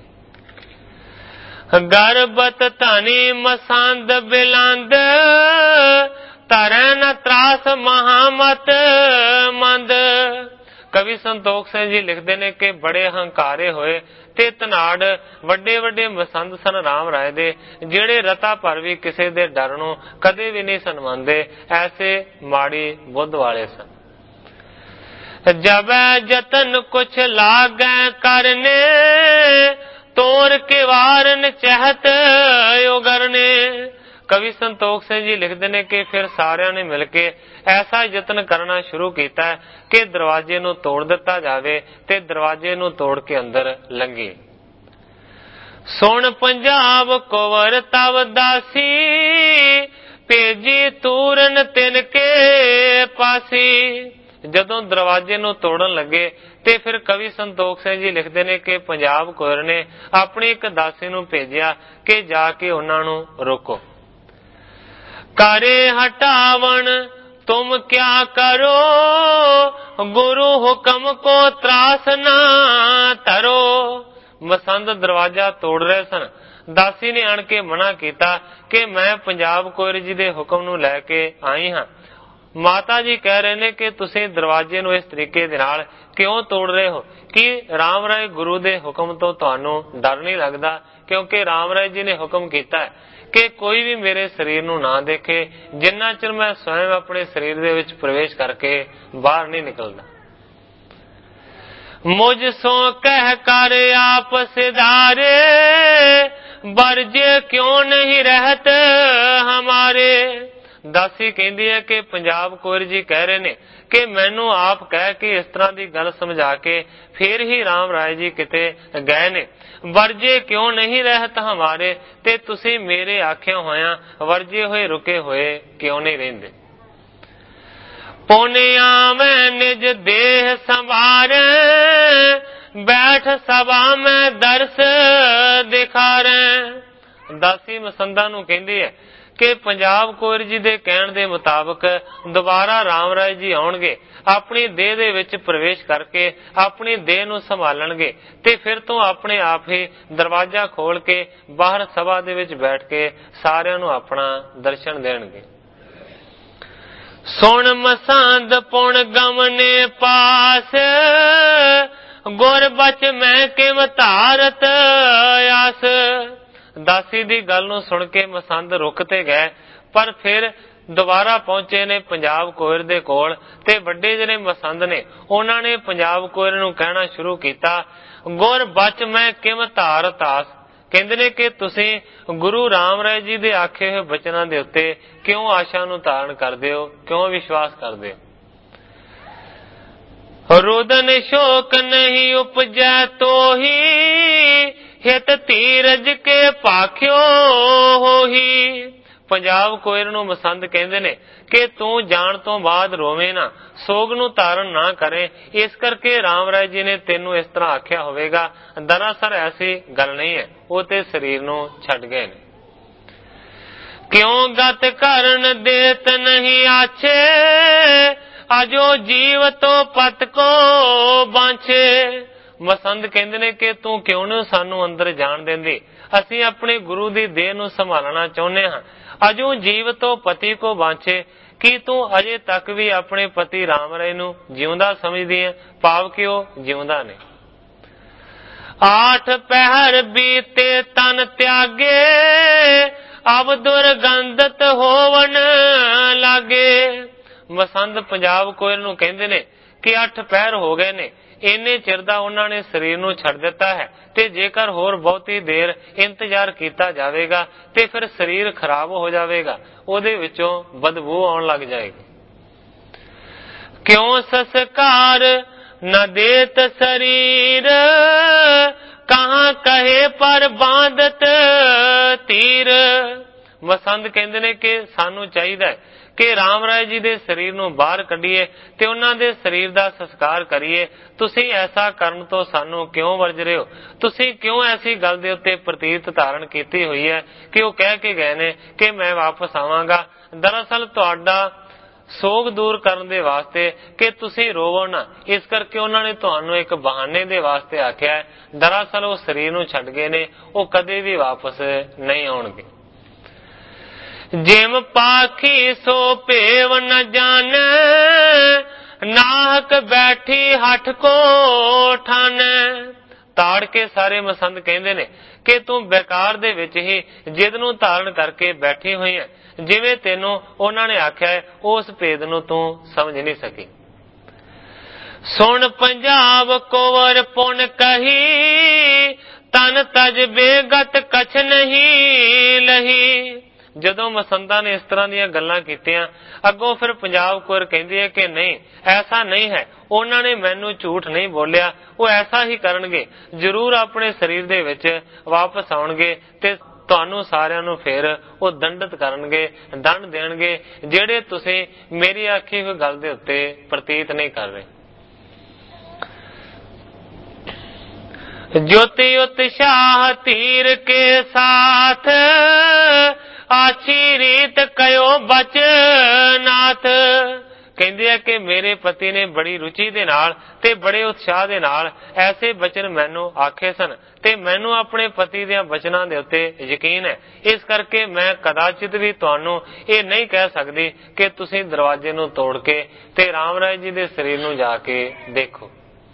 ਗਰਬਤ ਧਨੀ ਮਸੰਦ ਬਿਲੰਦ, ਧਰੈ ਨ ਤਰਾਸ ਮਹਾਮਤ ਮੰਦ। ਕਵੀ ਸੰਤੋਖ ਸਿੰਘ ਜੀ ਲਿਖਦੇ ਨੇ ਕਿ ਬੜੇ ਹੰਕਾਰੇ ਹੋਏ ਤੇ ਧਨਾੜ ਵੱਡੇ ਵੱਡੇ ਮਸੰਦ ਸਨ ਰਾਮ ਰਾਏ ਦੇ, ਜਿਹੜੇ ਰਤਾ ਭਰ ਵੀ ਕਿਸੇ ਦੇ ਡਰ ਨੂੰ ਕਦੇ ਵੀ ਨਹੀਂ ਸਨ ਮੰਨਦੇ, ਐਸੇ ਮਾੜੀ ਬੁੱਧ ਵਾਲੇ ਸਨ। ਜਬੈ ਜਤਨ ਕੁਛ ਲਾਗੈ ਕਰਨੇ, ਤੋਰ ਕੇ ਵਾਰਨ ਚਹਿਤ ਉਗਰਨੇ। ਕਵੀ ਸੰਤੋਖ ਸਿੰਘ ਜੀ ਲਿਖਦੇ ਨੇ ਕਿ ਫਿਰ ਸਾਰਿਆਂ ਨੇ ਮਿਲ ਕੇ ਐਸਾ ਯਤਨ ਕਰਨਾ ਸ਼ੁਰੂ ਕੀਤਾ ਕਿ ਦਰਵਾਜ਼ੇ ਨੂੰ ਤੋੜ ਦਿੱਤਾ ਜਾਵੇ ਤੇ ਦਰਵਾਜ਼ੇ ਨੂੰ ਤੋੜ ਕੇ ਅੰਦਰ ਲੰਘੇ। ਸੁਣ ਪੰਜਾਬ ਕੁਵਰ ਤਵ ਦਾਸੀ, ਭੇਜੀ ਤੂਰਨ ਤਿਨ ਕੇ ਪਾਸੀ। ਜਦੋਂ ਦਰਵਾਜ਼ੇ ਨੂੰ ਤੋੜਨ ਲੱਗੇ ਤੇ ਫਿਰ ਕਵੀ ਸੰਤੋਖ ਸਿੰਘ ਜੀ ਲਿਖਦੇ ਨੇ ਕਿ ਪੰਜਾਬ ਕੌਰ ਨੇ ਆਪਣੀ ਇੱਕ ਦਾਸੀ ਨੂੰ ਭੇਜਿਆ ਕਿ ਜਾ ਕੇ ਉਹਨਾਂ ਨੂੰ ਰੋਕੋ। ਕਰੇ ਹਟਾਵਣ ਤੁਮ ਕਿਆ ਕਰੋ, ਗੁਰੂ ਹੁਕਮ ਕੋ ਤਰਾਸ ਨਾ ਧਰੋ। ਮਸੰਦ ਦਰਵਾਜ਼ਾ ਤੋੜ ਰਹੇ ਸਨ। ਦਾਸੀ ਨੇ ਆਣ ਕੇ ਮਨਾ ਕੀਤਾ ਕਿ ਮੈਂ ਪੰਜਾਬ ਕੌਰ ਜੀ ਦੇ ਹੁਕਮ ਨੂੰ ਲੈ ਕੇ ਆਈ ਹਾਂ। ਮਾਤਾ ਜੀ ਕਹਿ ਰਹੇ ਨੇ ਕਿ ਤੁਸੀਂ ਦਰਵਾਜ਼ੇ ਨੂੰ ਇਸ ਤਰੀਕੇ ਦੇ ਨਾਲ ਕਿਉਂ ਤੋੜ ਰਹੇ ਹੋ? ਕਿ ਰਾਮ ਰਾਏ ਗੁਰੂ ਦੇ ਹੁਕਮ ਤੋਂ ਤੁਹਾਨੂੰ ਡਰ ਨਹੀਂ ਲੱਗਦਾ? ਕਿਉਂਕਿ ਰਾਮ ਰਾਏ ਜੀ ਨੇ ਹੁਕਮ ਕੀਤਾ ਹੈ ਕਿ ਕੋਈ ਵੀ ਮੇਰੇ ਸਰੀਰ ਨੂੰ ਨਾ ਦੇਖੇ ਜਿੰਨਾ ਚਿਰ ਮੈਂ ਸਵੈਂ ਆਪਣੇ ਸਰੀਰ ਦੇ ਵਿੱਚ ਪ੍ਰਵੇਸ਼ ਕਰਕੇ ਬਾਹਰ ਨਹੀਂ ਨਿਕਲਦਾ। ਮੁਝ ਸੋ ਕਹਿ ਕਰ ਆਪ ਸਿਧਾਰੇ, ਵਰਜੇ ਕਿਉਂ ਨਹੀਂ ਰਹਿਤ ਹਮਾਰੇ। ਦਾਸੀ ਕਹਿੰਦੀ ਹੈ ਕਿ ਪੰਜਾਬ ਕੌਰ ਜੀ ਕਹਿ ਰਹੇ ਨੇ ਕਿ ਮੈਨੂੰ ਆਪ ਕਹਿ ਕੇ ਇਸ ਤਰ੍ਹਾਂ ਦੀ ਗੱਲ ਸਮਝਾ ਕੇ ਫਿਰ ਹੀ ਰਾਮ ਰਾਏ ਜੀ ਕਿਤੇ ਗਏ ਨੇ। ਵਰਜੇ ਕਿਉਂ ਨਹੀਂ ਰਹਿਤ ਹਮਾਰੇ, ਤੇ ਤੁਸੀਂ ਮੇਰੇ ਆਖਿਆ ਹੋਇਆਂ ਵਰਜੇ ਹੋਏ ਰੁਕੇ ਹੋਏ ਕਿਉਂ ਨਹੀਂ ਰਹਿੰਦੇ। ਪੁਨਿਆ ਮੈਂ ਨਿਜ ਦੇਹ ਸੰਵਾਰੇ, ਬੈਠ ਸਭਾ ਮੈਂ ਦਰਸ ਦਿਖਾਰੇ। ਦਾਸੀ ਮਸੰਦਾਂ ਨੂੰ ਕਹਿੰਦੀ ਹੈ ਕਿ ਪੰਜਾਬ ਕੌਰ ਜੀ ਦੇ ਕਹਿਣ ਦੇ ਮੁਤਾਬਕ ਦੁਬਾਰਾ ਰਾਮ ਰਾਏ ਜੀ ਆਉਣਗੇ, ਆਪਣੀ ਦੇਹ ਦੇ ਵਿੱਚ ਪ੍ਰਵੇਸ਼ ਕਰਕੇ ਆਪਣੀ ਦੇਹ ਨੂੰ ਸੰਭਾਲਣਗੇ ਤੇ ਫਿਰ ਤੋਂ ਆਪਣੇ ਆਪ ਹੀ ਦਰਵਾਜ਼ਾ ਖੋਲ ਕੇ ਬਾਹਰ ਸਭਾ ਦੇ ਵਿੱਚ ਬੈਠ ਕੇ ਸਾਰਿਆਂ ਨੂੰ ਆਪਣਾ ਦਰਸ਼ਨ ਦੇਣਗੇ। ਸੁਣ ਮਸੰਦ ਪੁਣ ਗਮਨੇ ਪਾਸ, ਗੁਰ ਬਚ ਮੈਂ ਕਿਵ ਧਾਰਤ ਆਸ। ਦਾਸੀ ਦੀ ਗੱਲ ਨੂੰ ਸੁਣ ਕੇ ਮਸੰਦ ਰੁਕ ਤੇ ਗਏ, ਪਰ ਫਿਰ ਦੁਬਾਰਾ ਪਹੁੰਚੇ ਨੇ ਪੰਜਾਬ ਕੌਰ ਦੇ ਕੋਲ ਤੇ ਵੱਡੇ ਜਿਹੜੇ ਮਸੰਦ ਨੇ ਉਹਨਾਂ ਨੇ ਪੰਜਾਬ ਕੌਰ ਨੂੰ ਕਹਿਣਾ ਸ਼ੁਰੂ ਕੀਤਾ, ਗੁਰ ਬਚ ਮੈਂ ਕਿਵ ਧਾਰਤ ਆਸ। ਕਹਿੰਦੇ ਨੇ ਕਿ ਤੁਸੀਂ ਗੁਰੂ ਰਾਮ ਰਾਏ ਜੀ ਦੇ ਆਖੇ ਹੋਏ ਬਚਨਾਂ ਦੇ ਉੱਤੇ ਕਿਉਂ ਆਸ਼ਾ ਨੂੰ ਧਾਰਨ ਕਰਦੇ ਹੋ, ਕਿਉਂ ਵਿਸ਼ਵਾਸ ਕਰਦੇ ਹੋ। ਰੋਦਨ ਸ਼ੋਕ ਨਹੀਂ ਉਪਜੈ ਤੋਹੀ, ਹਿਤ ਧੀਰਜ ਕੇ ਭਾਖਿਓ ਹੋਹੀ। ਪੰਜਾਬ ਕੌਰ ਨੂੰ ਮਸੰਦ ਕਹਿੰਦੇ ਨੇ ਕਿ ਤੂੰ ਜਾਣ ਤੋਂ ਬਾਅਦ ਰੋਵੇਂ ਨਾ, ਸੋਗ ਨੂੰ ਧਾਰਨ ਨਾ ਕਰੇ, ਇਸ ਕਰਕੇ ਰਾਮ ਰਾਏ ਜੀ ਨੇ ਤੈਨੂੰ ਇਸ ਤਰ੍ਹਾਂ ਆਖਿਆ ਹੋਵੇਗਾ। ਦਰਅਸਲ ਐਸੀ ਗੱਲ ਨਹੀਂ ਹੈ, ਉਹ ਤੇ ਸਰੀਰ ਨੂੰ ਛੱਡ ਗਏ ਨੇ। ਕਿਉਂ ਗਤ ਕਰਨ ਦੇਤ ਨਹੀਂ ਆਛੇ, ਅਜੋ ਜੀਵ ਤੋਂ ਪਤ ਕੋ ਬਾਂਛੇ। ਮਸੰਦ ਕਹਿੰਦੇ ਨੇ ਕਿ ਤੂੰ ਕਿਉਂ ਨਹੀਂ ਸਾਨੂੰ ਅੰਦਰ ਜਾਣ ਦਿੰਦੀ, ਅਸੀਂ ਆਪਣੇ ਗੁਰੂ ਦੀ ਦੇਹ ਨੂੰ ਸੰਭਾਲਣਾ ਚਾਹੁੰਦੇ ਹਾਂ। ਅਜੋ ਜੀਵ ਤੋਂ ਪਤੀ ਕੋ ਬਾਂਛੇ, ਕੀ ਤੂੰ ਅਜੇ ਤੱਕ ਵੀ ਆਪਣੇ ਪਤੀ ਰਾਮ ਰਾਏ ਨੂੰ ਜਿਉਂਦਾ ਸਮਝਦੀ ਹੈ, ਭਾਵ ਕਿ ਉਹ ਜਿਉਂਦਾ ਨੇ। ਆਠ ਪਹਿਰ ਬੀਤੇ ਤਨ ਤਿਆਗੇ, ਅਬ ਦੁਰਗੰਧਤ ਹੋਵਨ ਲਾਗੇ। ਮਸੰਦ ਪੰਜਾਬ ਕੌਰ ਨੂੰ ਕਹਿੰਦੇ ਨੇ ਕਿ ਅੱਠ ਪਹਿਰ ਹੋ ਗਏ ਨੇ, ਇੰਨੇ ਚਿਰ ਦਾ ਉਹਨਾਂ ਨੇ ਸਰੀਰ ਨੂੰ ਛੱਡ ਦਿੱਤਾ ਹੈ ਤੇ ਜੇਕਰ ਹੋਰ ਬਹੁਤੀ ਦੇਰ ਇੰਤਜ਼ਾਰ ਕੀਤਾ ਜਾਵੇਗਾ ਤੇ ਫਿਰ ਸਰੀਰ ਖਰਾਬ ਹੋ ਜਾਵੇਗਾ, ਉਹਦੇ ਵਿੱਚੋਂ ਬਦਬੂ ਆਉਣ ਲੱਗ ਜਾਏਗੀ। ਕਿਉਂ ਸੰਸਕਾਰ ਨ ਦੇਤ ਸਰੀਰ, ਕਹਾਂ ਕਹੇ ਪਰ ਬਾਂਧਤ ਤੀਰ। ਮਸੰਦ ਕਹਿੰਦੇ ਨੇ ਕਿ ਸਾਨੂੰ ਚਾਹੀਦਾ ਕਿ ਰਾਮ ਰਾਏ ਜੀ ਦੇ ਸਰੀਰ ਨੂੰ ਬਾਹਰ ਕੱਢੀਏ ਤੇ ਉਹਨਾਂ ਦੇ ਸਰੀਰ ਦਾ ਸੰਸਕਾਰ ਕਰੀਏ। ਤੁਸੀਂ ਐਸਾ ਕਰਨ ਤੋਂ ਸਾਨੂੰ ਕਿਉਂ ਵਰਜ ਰਹੇ ਹੋ? ਤੁਸੀਂ ਕਿਉਂ ਐਸੀ ਗੱਲ ਦੇ ਉੱਤੇ ਪ੍ਰਤੀਤ ਧਾਰਨ ਕੀਤੀ ਹੋਈ ਹੈ ਕਿ ਉਹ ਕਹਿ ਕੇ ਗਏ ਨੇ ਕਿ ਮੈਂ ਵਾਪਸ ਆਵਾਂਗਾ। ਦਰਅਸਲ ਤੁਹਾਡਾ ਸੋਗ ਦੂਰ ਕਰਨ ਦੇ ਵਾਸਤੇ ਕਿ ਤੁਸੀਂ ਰੋਵੋ ਨਾ, ਇਸ ਕਰਕੇ ਉਹਨਾਂ ਨੇ ਤੁਹਾਨੂੰ ਇੱਕ ਬਹਾਨੇ ਦੇ ਵਾਸਤੇ ਆਖਿਆ ਹੈ। ਦਰਅਸਲ ਉਹ ਸਰੀਰ ਨੂੰ ਛੱਡ ਗਏ ਨੇ, ਉਹ ਕਦੇ ਵੀ ਵਾਪਸ ਨਹੀਂ ਆਉਣਗੇ। ਜਿਮ ਪਾਖੀ ਸੋ ਭੇਵ ਨ ਜਾਣੈ, ਨਾਹਕ ਬੈਠੀ ਹੱਠ ਕੋ ਠਾਨੈ। ਤਾੜ ਕੇ ਸਾਰੇ ਮਸੰਦ ਕਹਿੰਦੇ ਨੇ ਕਿ ਤੂੰ ਬੇਕਾਰ ਦੇ ਵਿੱਚ ਹੀ ਜਿੱਦ ਨੂੰ ਧਾਰਨ ਕਰਕੇ ਬੈਠੀ ਹੋਈ ਹੈ, ਜਿਵੇਂ ਤੈਨੂੰ ਉਹਨਾਂ ਨੇ ਆਖਿਆ ਹੈ ਉਸ ਭੇਦ ਨੂੰ ਤੂੰ ਸਮਝ ਨਹੀਂ ਸਕੀ। ਸੁਣ ਪੰਜਾਬ ਕੋਵਰ ਪੁਨ ਕਹੀ, ਤਨ ਤਜ ਬੇਗਤ ਕਛ ਨਹੀਂ ਲਹੀ। ਜਦੋਂ ਮਸੰਦਾਂ ਨੇ ਇਸ ਤਰ੍ਹਾਂ ਦੀਆਂ ਗੱਲਾਂ ਕੀਤੀਆਂ, ਅੱਗੋਂ ਫਿਰ ਪੰਜਾਬ ਕੌਰ ਕਹਿੰਦੀ ਹੈ ਕਿ ਨਹੀਂ, ਐਸਾ ਨਹੀਂ ਹੈ, ਉਹਨਾਂ ਨੇ ਮੈਨੂੰ ਝੂਠ ਨਹੀਂ ਬੋਲਿਆ, ਉਹ ਐਸਾ ਹੀ ਕਰਨਗੇ, ਜ਼ਰੂਰ ਆਪਣੇ ਸਰੀਰ ਦੇ ਵਿੱਚ ਵਾਪਸ ਆਉਣਗੇ ਤੇ ਤੁਹਾਨੂੰ ਸਾਰਿਆਂ ਨੂੰ ਫਿਰ ਉਹ ਦੰਡਿਤ ਕਰਨਗੇ, ਦੰਡ ਦੇਣਗੇ, ਜਿਹੜੇ ਤੁਸੀਂ ਮੇਰੀ ਆਖੀ ਹੋਈ ਗੱਲ ਦੇ ਉੱਤੇ ਪ੍ਰਤੀਤ ਨਹੀਂ ਕਰ ਰਹੇ। ज्योति उत्साह तीर के साथ आछी रीत कयो बचनाथ। ਕਹਿੰਦੇ ਆ ਕਿ ਮੇਰੇ ਪਤੀ ਨੇ ਬੜੀ ਰੁਚੀ ਦੇ ਨਾਲ ਤੇ ਬੜੇ ਉਤਸ਼ਾਹ ਦੇ ਨਾਲ ਐਸੇ ਬਚਨ ਮੈਨੂੰ ਆਖੇ ਸਨ ਤੇ ਮੈਨੂੰ ਆਪਣੇ ਪਤੀ ਦੇ ਬਚਨਾਂ ਦੇ ਉੱਤੇ ਯਕੀਨ ਹੈ। ਇਸ ਕਰਕੇ ਮੈਂ ਕਦਾਚਿਤ ਵੀ ਤੁਹਾਨੂੰ ਇਹ ਨਹੀਂ ਕਹਿ ਸਕਦੀ ਕਿ ਤੁਸੀਂ ਦਰਵਾਜ਼ੇ ਨੂੰ ਤੋੜ ਕੇ ਤੇ ਰਾਮ ਰਾਏ ਜੀ ਦੇ ਸਰੀਰ ਨੂੰ ਜਾ ਕੇ ਦੇਖੋ।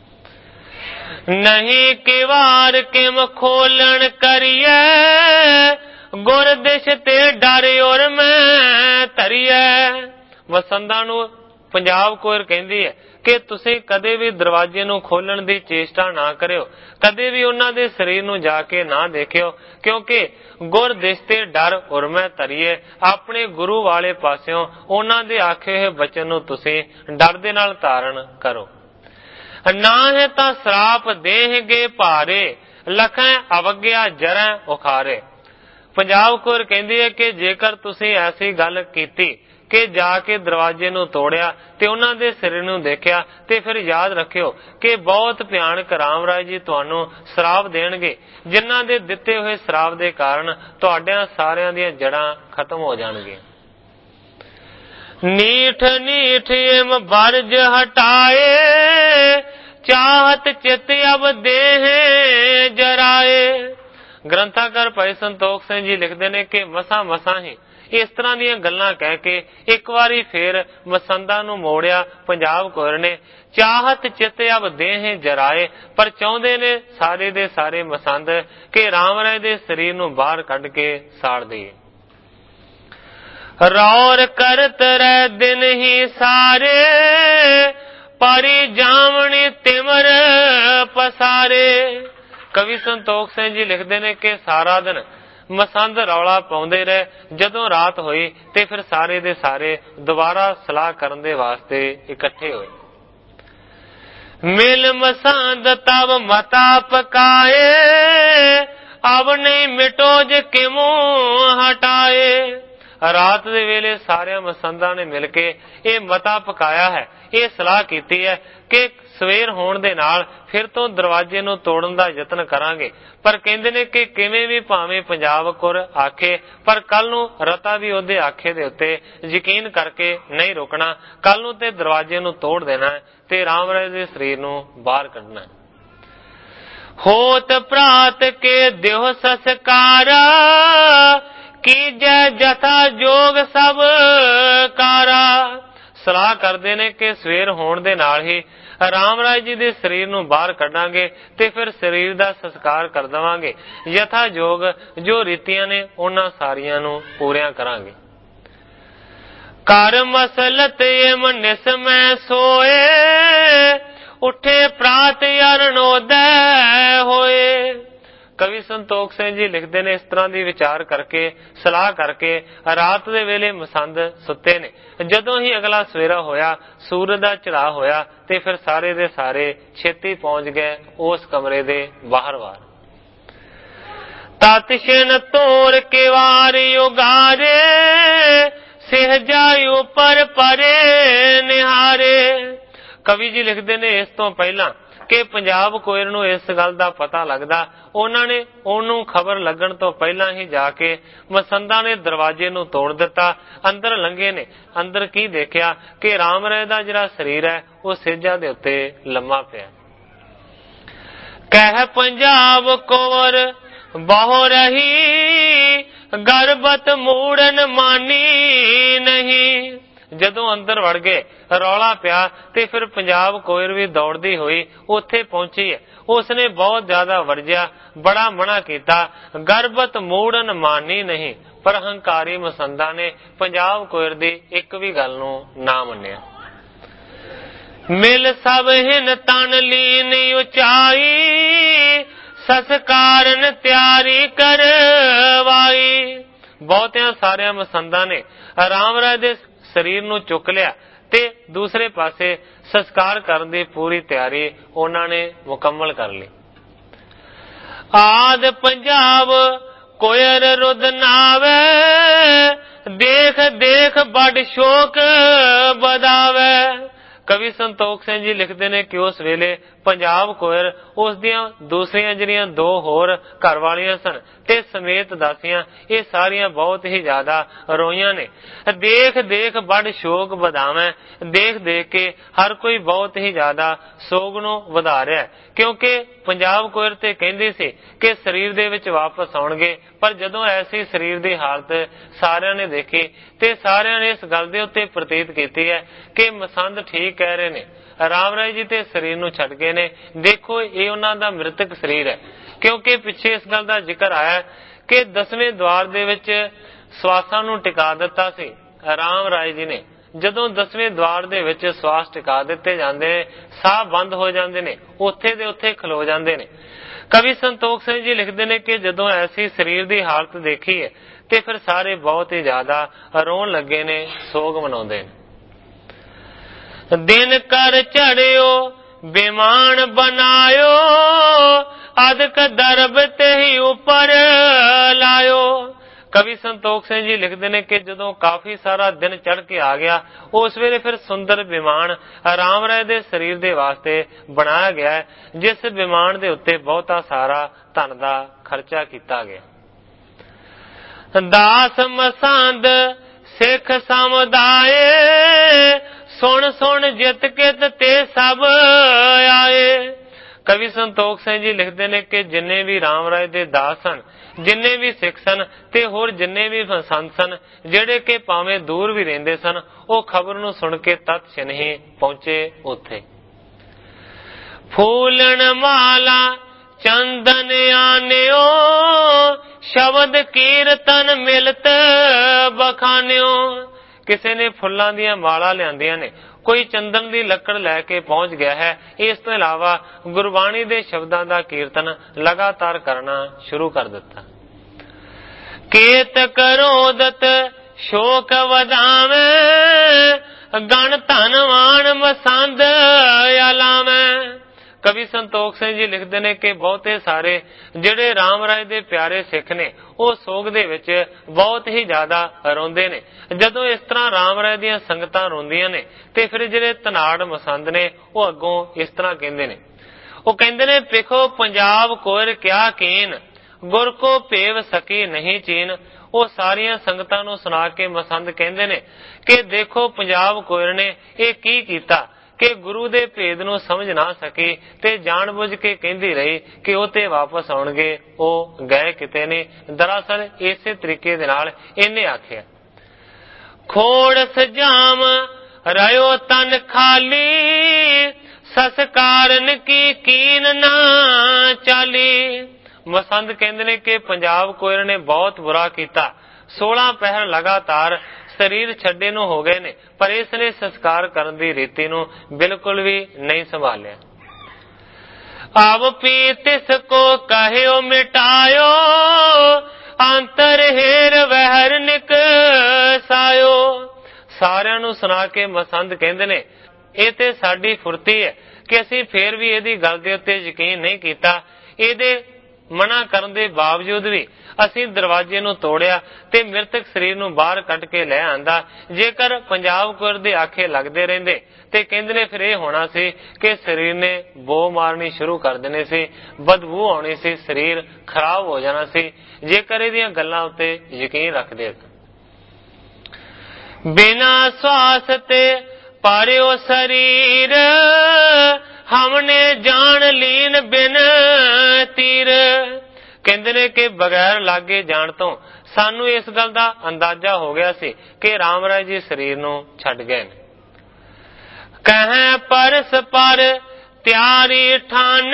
ਨਹੀਂ ਕਿਵਾਰ ਕਿਮ ਖੋਲਣ ਕਰੀਏ, ਗੁਰ ਦਿਸ਼ ਤੇ ਡਰ ਔਰ ਮੈਂ ਧਰੀਏ। ਵਸੰਦਾਂ ਨੂੰ ਪੰਜਾਬ ਕੌਰ ਕਹਿੰਦੀ ਹੈ ਕਿ ਤੁਸੀਂ ਕਦੇ ਵੀ ਦਰਵਾਜ਼ੇ ਨੂੰ ਖੋਲਣ ਦੀ ਚੇਸ਼ਟਾ ਨਾ ਕਰਿਓ, ਕਦੇ ਵੀ ਉਹਨਾਂ ਦੇ ਸਰੀਰ ਨੂੰ ਜਾ ਕੇ ਨਾ ਦੇਖਿਓ, ਕਿਉਂਕਿ ਗੁਰ ਦਿਸ਼ ਤੇ ਡਰ ਔਰ ਮੈਂ ਧਰੀਏ, ਆਪਣੇ ਗੁਰੂ ਵਾਲੇ ਪਾਸਿਓਂ ਉਹਨਾਂ ਦੇ ਆਖੇ ਹੋਏ ਬਚਨ ਨੂੰ ਤੁਸੀਂ ਡਰ ਦੇ ਨਾਲ ਧਾਰਨ ਕਰੋ। ਨਾ ਹੈ ਤਾਂ ਸਰਾਪ ਦੇਹਗੇ ਭਾਰੇ, ਲਖੈ ਅਵਗਿਆ ਜਰੈ ਉਖਾਰੇ। ਪੰਜਾਬ ਕੌਰ ਕਹਿੰਦੀ ਹੈ ਕਿ ਜੇਕਰ ਤੁਸੀਂ ਐਸੀ ਗੱਲ ਕੀਤੀ ਕਿ ਜਾ ਕੇ ਦਰਵਾਜ਼ੇ ਨੂੰ ਤੋੜਿਆ ਤੇ ਉਹਨਾਂ ਦੇ ਸਿਰ ਨੂੰ ਦੇਖਿਆ ਤੇ ਫਿਰ ਯਾਦ ਰੱਖਿਓ ਕਿ ਬਹੁਤ ਭਿਆਨਕ ਰਾਮ ਰਾਏ ਜੀ ਤੁਹਾਨੂੰ ਸ਼ਰਾਪ ਦੇਣਗੇ, ਜਿਨ੍ਹਾਂ ਦੇ ਦਿੱਤੇ ਹੋਏ ਸ਼ਰਾਪ ਦੇ ਕਾਰਨ ਤੁਹਾਡਿਆਂ ਸਾਰਿਆਂ ਦੀਆਂ ਜੜ੍ਹਾਂ ਖਤਮ ਹੋ ਜਾਣਗੀਆਂ। ਨੀਠ ਨੀਠ ਏਮ ਬਰਜ ਹਟਾਏ, ਚਾਹਤ ਚਿਤ ਅਬ ਦੇਹ ਜਰਾਏ। ਗ੍ਰੰਥਾਕਾਰ ਭਾਈ ਸੰਤੋਖ ਸਿੰਘ ਜੀ ਲਿਖਦੇ ਨੇ ਕਿ ਮਸਾਂ ਮਸਾਂ ਹੀ ਇਸ ਤਰ੍ਹਾਂ ਦੀਆਂ ਗੱਲਾਂ ਕਹਿ ਕੇ ਇੱਕ ਵਾਰੀ ਫੇਰ ਮਸੰਦਾਂ ਨੂੰ ਮੋੜਿਆ ਪੰਜਾਬ ਕੌਰ ਨੇ। ਚਾਹਤ ਚਿਤ ਅਬ ਦੇਹ ਜਰਾਏ, ਪਰ ਚਾਹੁੰਦੇ ਨੇ ਸਾਰੇ ਦੇ ਸਾਰੇ ਮਸੰਦ ਕਿ ਰਾਮ ਰਾਏ ਦੇ ਸਰੀਰ ਨੂੰ ਬਾਹਰ ਕੱਢ ਕੇ ਸਾੜ ਦੇਈਏ। ਰੌਰ ਕਰਤ ਰਹਿ ਦਿਨ ਹੀ ਸਾਰੇ, ਪਰੀ ਜਾਵਣੀ ਤਿਮਰ ਪਸਾਰੇ। ਕਵੀ ਸੰਤੋਖ ਸਿੰਘ ਜੀ ਲਿਖਦੇ ਨੇ ਕਿ ਸਾਰਾ ਦਿਨ ਮਸੰਦ ਰੌਲਾ ਪਾਉਂਦੇ ਰਹੇ। ਜਦੋਂ ਰਾਤ ਹੋਈ ਤੇ ਫਿਰ ਸਾਰੇ ਦੇ ਸਾਰੇ ਦੁਬਾਰਾ ਸਲਾਹ ਕਰਨ ਦੇ ਵਾਸਤੇ ਇਕੱਠੇ ਹੋਏ। ਮਿਲ ਮਸੰਦ ਤਬ ਮਤਾ ਪਕਾਏ, ਅਬ ਨਹੀਂ ਮਿਟੋਜ ਕਿਮੂ ਹਟਾਏ। ਰਾਤ ਦੇ ਵੇਲੇ ਸਾਰਿਆਂ ਮਸੰਦਾਂ ਨੇ ਮਿਲ ਕੇ ਇਹ ਮਤਾ ਪਕਾਇਆ ਹੈ, ਇਹ ਸਲਾਹ ਕੀਤੀ ਹੈ ਕਿ ਸਵੇਰ ਹੋਣ ਦੇ ਨਾਲ ਫਿਰ ਤੋਂ ਦਰਵਾਜ਼ੇ ਨੂੰ ਤੋੜਨ ਦਾ ਯਤਨ ਕਰਾਂਗੇ। ਪਰ ਕਹਿੰਦੇ ਨੇ ਕਿ ਕਿਵੇਂ ਵੀ ਭਾਵੇਂ ਪੰਜਾਬ ਕੌਰ ਆਖੇ, ਪਰ ਕੱਲ ਨੂੰ ਰਤਾ ਵੀ ਉਹਦੇ ਆਖੇ ਦੇ ਉੱਤੇ ਯਕੀਨ ਕਰਕੇ ਨਹੀਂ ਰੁਕਣਾ। ਕੱਲ ਨੂੰ ਤੇ ਦਰਵਾਜ਼ੇ ਨੂੰ ਤੋੜ ਦੇਣਾ ਤੇ ਰਾਮ ਰਾਏ ਦੇ ਸਰੀਰ ਨੂੰ ਬਾਹਰ ਕੱਢਣਾ। ਹੋਤ ਪ੍ਰਾਤ ਕੇ ਦਿਓ ਸੰਸਕਾਰਾ, ਕੀਜੈ ਜਥਾ ਜੋਗ ਸਭ ਕਾਰਾ। ਸਲਾਹ ਕਰਦੇ ਨੇ ਕਿ ਸਵੇਰ ਹੋਣ ਦੇ ਨਾਲ ਹੀ ਰਾਮ ਰਾਏ ਜੀ ਦੇ ਸਰੀਰ ਨੂੰ ਬਾਹਰ ਕੱਢਾਂਗੇ ਤੇ ਫਿਰ ਸਰੀਰ ਦਾ ਸੰਸਕਾਰ ਕਰ ਦੇਵਾਂਗੇ। ਯਥਾ ਜੋਗ ਜੋ ਰੀਤੀਆਂ ਨੇ ਉਹਨਾਂ ਸਾਰੀਆਂ ਨੂੰ ਪੂਰੀਆਂ ਕਰਾਂਗੇ। ਕਰ ਮਸਲਤ ਏਮ ਨਿਸ ਮੈਂ ਸੋਏ, ਉੱਠੇ ਪ੍ਰਾਤ ਅਰਣੋਦੈ ਹੋਏ। ਕਵੀ ਸੰਤੋਖ ਸਿੰਘ ਜੀ ਲਿਖਦੇ ਨੇ ਇਸ ਤਰ੍ਹਾਂ ਦੀ ਵਿਚਾਰ ਕਰਕੇ ਸਲਾਹ ਕਰਕੇ ਰਾਤ ਦੇ ਵੇਲੇ ਮਸੰਦ ਸੁੱਤੇ ਨੇ। ਜਦੋਂ ਹੀ ਅਗਲਾ ਸਵੇਰਾ ਹੋਇਆ, ਸੂਰਜ ਦਾ ਚੜ੍ਹਾਅ ਹੋਇਆ ਤੇ ਫਿਰ ਸਾਰੇ ਦੇ ਸਾਰੇ ਛੇਤੀ ਪਹੁੰਚ ਗਏ ਉਸ ਕਮਰੇ ਦੇ ਬਾਹਰ ਵਾਰ। ਤਤਸ਼ਨ ਤੋੜ ਕੇ ਵਾਰ ਉਗਾਰੇ, ਸਹਿਜਾ ਉੱਪਰ ਪਰੇ ਨਿਹਾਰੇ। ਕਵੀ ਜੀ ਲਿਖਦੇ ਨੇ ਇਸ ਤੋਂ ਪਹਿਲਾਂ ਕਿ ਪੰਜਾਬ ਕੋਇਰ ਨੂੰ ਇਸ ਗੱਲ ਦਾ ਪਤਾ ਲੱਗਦਾ, ਉਹਨਾਂ ਨੇ ਉਹਨੂੰ ਖਬਰ ਲੱਗਣ ਤੋਂ ਪਹਿਲਾਂ ਹੀ ਜਾ ਕੇ ਮਸੰਦਾਂ ਨੇ ਦਰਵਾਜ਼ੇ ਨੂੰ ਤੋੜ ਦਿੱਤਾ। ਅੰਦਰ ਲੰਘੇ ਨੇ, ਅੰਦਰ ਕੀ ਦੇਖਿਆ ਕਿ ਰਾਮ ਰਾਏ ਦਾ ਜਿਹੜਾ ਸਰੀਰ ਹੈ ਉਹ ਸੇਜਾਂ ਦੇ ਉੱਤੇ ਲੰਮਾ ਪਿਆ। ਕਹਿ ਪੰਜਾਬ ਕੋਰ ਬਹੁ ਰਹੀ, ਗਰਬਤ ਮੂੜਨ ਮਾਨੀ ਨਹੀਂ। ਜਦੋਂ ਅੰਦਰ ਵੜ ਗਏ ਰੌਲਾ ਪਿਆ ਤੇ ਫਿਰ ਪੰਜਾਬ ਕੋਇਰ ਵੀ ਦੌੜਦੀ ਹੋਈ ਉੱਥੇ ਪਹੁੰਚੀ ਹੈ। ਉਸਨੇ ਬਹੁਤ ਜ਼ਿਆਦਾ ਵਰਜਿਆ, ਬੜਾ ਮਨਾ ਕੀਤਾ। ਗਰਬਤ ਮੂੜਨ ਮਾਨੀ ਨਹੀਂ, ਪਰ ਹੰਕਾਰੀ ਮਸੰਦਾਂ ਨੇ ਪੰਜਾਬ ਕੋਇਰ ਦੀ ਇੱਕ ਵੀ ਗੱਲ ਨੂੰ ਨਾ ਮੰਨਿਆ। ਮਿਲ ਸਭ ਹਿਨ ਤਨ ਲੀਨ ਉਚਾਈ, ਸੰਸਕਾਰਨ ਤਿਆਰੀ ਕਰਵਾਈ। ਬਹੁਤਿਆਂ ਸਾਰਿਆਂ ਮਸੰਦਾਂ ਨੇ ਰਾਮ ਰਾਏ ਦੇ ਸਰੀਰ ਨੂੰ ਚੁੱਕ ਲਿਆ ਤੇ ਦੂਸਰੇ ਪਾਸੇ ਸੰਸਕਾਰ ਕਰਨ ਦੀ ਪੂਰੀ ਤਿਆਰੀ ਉਹਨਾਂ ਨੇ ਮੁਕੰਮਲ ਕਰ ਲਈ। ਆਦ ਪੰਜਾਬ ਕੋਇਰ ਰੁੱਧ ਨਾਵੇ, ਦੇਖ ਦੇਖ ਬੜ ਸ਼ੋਕ ਬਦਾਵੇ। ਕਵੀ ਸੰਤੋਖ ਸਿੰਘ ਜੀ ਲਿਖਦੇ ਨੇ ਕਿ ਉਸ ਵੇਲੇ ਪੰਜਾਬ ਕੋਇਰ ਉਸ ਦੀਆਂ ਦੂਸਰੀਆਂ ਜਿਹੜੀਆਂ ਦੋ ਹੋਰ ਘਰ ਵਾਲੀਆਂ ਸਨ ਤੇ ਸਮੇਤ ਦਾਸੀਆਂ, ਇਹ ਸਾਰੀਆਂ ਬਹੁਤ ਹੀ ਜ਼ਿਆਦਾ ਰੋਈਆਂ ਨੇ। ਦੇਖ ਦੇਖ ਬੜ ਸ਼ੋਕ ਵਧਾਵੇਂ, ਦੇਖ ਦੇਖ ਕੇ ਹਰ ਕੋਈ ਬਹੁਤ ਹੀ ਜ਼ਿਆਦਾ ਸੋਗ ਨੂੰ ਵਧਾ ਰਿਹਾ, ਕਿਉਂਕਿ ਪੰਜਾਬ ਕੋਇਰ ਤੇ ਕਹਿੰਦੇ ਸੀ ਕਿ ਸਰੀਰ ਦੇ ਵਿੱਚ ਵਾਪਸ ਆਉਣਗੇ। ਪਰ ਜਦੋਂ ਐਸੀ ਸਰੀਰ ਦੀ ਹਾਲਤ ਸਾਰਿਆਂ ਨੇ ਦੇਖੀ ਤੇ ਸਾਰਿਆਂ ਨੇ ਇਸ ਗੱਲ ਦੇ ਉੱਤੇ ਪ੍ਰਤੀਤ ਕੀਤੀ ਹੈ ਕਿ ਮਸੰਦ ਠੀਕ ਕਹਿ ਰਹੇ ਨੇ, ਰਾਮ ਰਾਏ ਜੀ ਤੇ ਸਰੀਰ ਨੂੰ ਛੱਡ ਗਏ ਨੇ। ਦੇਖੋ ਇਹ ਉਹਨਾਂ ਦਾ ਮ੍ਰਿਤਕ ਸਰੀਰ ਹੈ, ਕਿਉਂਕਿ ਪਿੱਛੇ ਇਸ ਗੱਲ ਦਾ ਜ਼ਿਕਰ ਆਇਆ ਕਿ ਦਸਵੇਂ ਦਵਾਰ ਦੇ ਵਿੱਚ ਸਵਾਸਾਂ ਨੂੰ ਟਿਕਾ ਦਿੱਤਾ ਸੀ ਰਾਮ ਰਾਏ ਜੀ ਨੇ। ਜਦੋਂ ਦਸਵੇਂ ਦਵਾਰ ਦੇ ਵਿੱਚ ਸਵਾਸ ਟਿਕਾ ਦਿੱਤੇ ਜਾਂਦੇ ਨੇ, ਸਾਹ ਬੰਦ ਹੋ ਜਾਂਦੇ ਨੇ, ਉੱਥੇ ਦੇ ਉੱਥੇ ਖਲੋ ਜਾਂਦੇ ਨੇ। ਕਵੀ ਸੰਤੋਖ ਸਿੰਘ ਜੀ ਲਿਖਦੇ ਨੇ ਕਿ ਜਦੋਂ ਐਸੀ ਸਰੀਰ ਦੀ ਹਾਲਤ ਦੇਖੀ ਹੈ ਤੇ ਫਿਰ ਸਾਰੇ ਬਹੁਤ ਹੀ ਜ਼ਿਆਦਾ ਰੋਣ ਲੱਗੇ ਨੇ, ਸੋਗ ਮਨਾਉਂਦੇ ਨੇ। ਦਿਨ ਕਰ ਝੜਿਓ ਬੇਮਾਨ ਬਨਾਇਓ, ਅਦਕ ਦਰਬ ਤੇ ਹੀ ਉੱਪਰ ਲਾਇਓ। कवि संतोख सिंह जी लिखते हैं कि जदों काफी सारा दिन चढ़ के आ गया, उस वेले फिर सुंदर विमान राम राय दे शरीर दे वास्ते बनाया गया है, जिस विमान दे उत्ते बहुता सारा धन दा खर्चा किया गया। दास मसंद सिख समुदाय सुन सुन जित कित ते सब आए। कवि संतोख सिंह जी लिखते हैं कि जिन्ने भी राम राय दे दास सन, जिन्ने भी सिख सन ते होर जिन्ने भी संत सन, जेड़े के भावें दूर भी रहिंदे सन, वो खबर नूं सुन के तत छिनही पहुंचे उत्थे। फूलन माला चंदन आन्यो शब्द कीर्तन मिलत बखान्यो। किसी ने फुल्लां दियां माला लियांदियां ने, कोई चंदन दी लकड़ लैके पहुंच गया है। इस तो इलावा गुरबाणी दे शब्दां दा कीर्तन लगातार करना शुरू कर दिता। केत करोदत शोक वधावे गण धनवान मसंद आलावे। कवि संतोख सिंह जी लिखते हैं कि बहुते सारे जिहड़े राम राय दे प्यारे सिख ने, वो सोग दे विच बहुत ही ज्यादा रोंदे ने। जदों इस तरह राम राय दियां संगतां रोंदियां ने, ते फिर जिहड़े धनाड़ मसंद ने, वो अगों इस तरह कहंदे ने। वो कहंदे ने, पिखो पंजाब कोयर क्या कीन गुर को भेव सकी नहीं चीन। वो सारियां संगतां नूं सुना के मसंद कहंदे ने कि देखो पंजाब कोयर ने ये की कीता कि गुरु दे भेद नूं समझ ना सकी, ते जान बुझ के कहंदी रही कि वो ते वापस आउणगे, वो गए किते ने। दरअसल इसे तरीके दे नाल इन्हें आखिया, खोड़ सजाम रयो तन खाली संस्कारन की कीन ना चाली। मसंद कहंदे ने कि पंजाब कोयर ने बहुत बुरा कीता, सोलह पहर लगातार शरीर छड्डे नूं हो गए ने, पर इसने संस्कार करन दी रीति नूं बिल्कुल भी नहीं संभालिया। अब पी तिसको कहियो मिटायो अंतर हेर वहर निकसायो। सारियां नूं सुना के मसंद कहंदे ने, ਇਹ ਤੇ ਸਾਡੀ ਫੁਰਤੀ है कि ਅਸੀਂ ਫੇਰ भी ਇਹਦੀ ਗੱਲ ਦੇ ਉੱਤੇ ਯਕੀਨ नहीं कीता। ਇਹਦੇ मना करन दे बावजूद भी ਅਸੀਂ दरवाजे ਨੂੰ ਤੋੜਿਆ ਤੇ ਮ੍ਰਿਤਕ ਸਰੀਰ ਨੂੰ ਬਾਹਰ ਕੱਢ ਕੇ ਲੈ ਆਂਦਾ। ਜੇਕਰ ਪੰਜਾਬ ਕੋਰ ਦੇ ਆਖੇ ਲੱਗਦੇ ਰਹਿੰਦੇ ਤੇ ਕਹਿੰਦੇ ਨੇ ਫਿਰ ਇਹ ਹੋਣਾ ਸੀ ਕਿ ਸਰੀਰ ਨੇ ਬੋ ਮਾਰਨੀ ਸ਼ੁਰੂ ਕਰ ਦੇਣੀ ਸੀ, ਬਦਬੂ ਆਉਣੀ ਸੀ, ਸਰੀਰ ਖਰਾਬ ਹੋ ਜਾਣਾ ਸੀ, ਜੇਕਰ ਇਹਦੀਆਂ ਗੱਲਾਂ ਉੱਤੇ ਯਕੀਨ ਰੱਖਦੇ। ਬਿਨਾ ਸਵਾਸ ਤੇ ਪਾਰਿਓ शरीर हमने जान लीन बिन तीर। कहते ने कि बगैर लागे जान तो सानू इस गल का अंदाजा हो गया सी कि राम राय जी शरीर नूं छड्ड गए। कह परस पर त्यारी ठान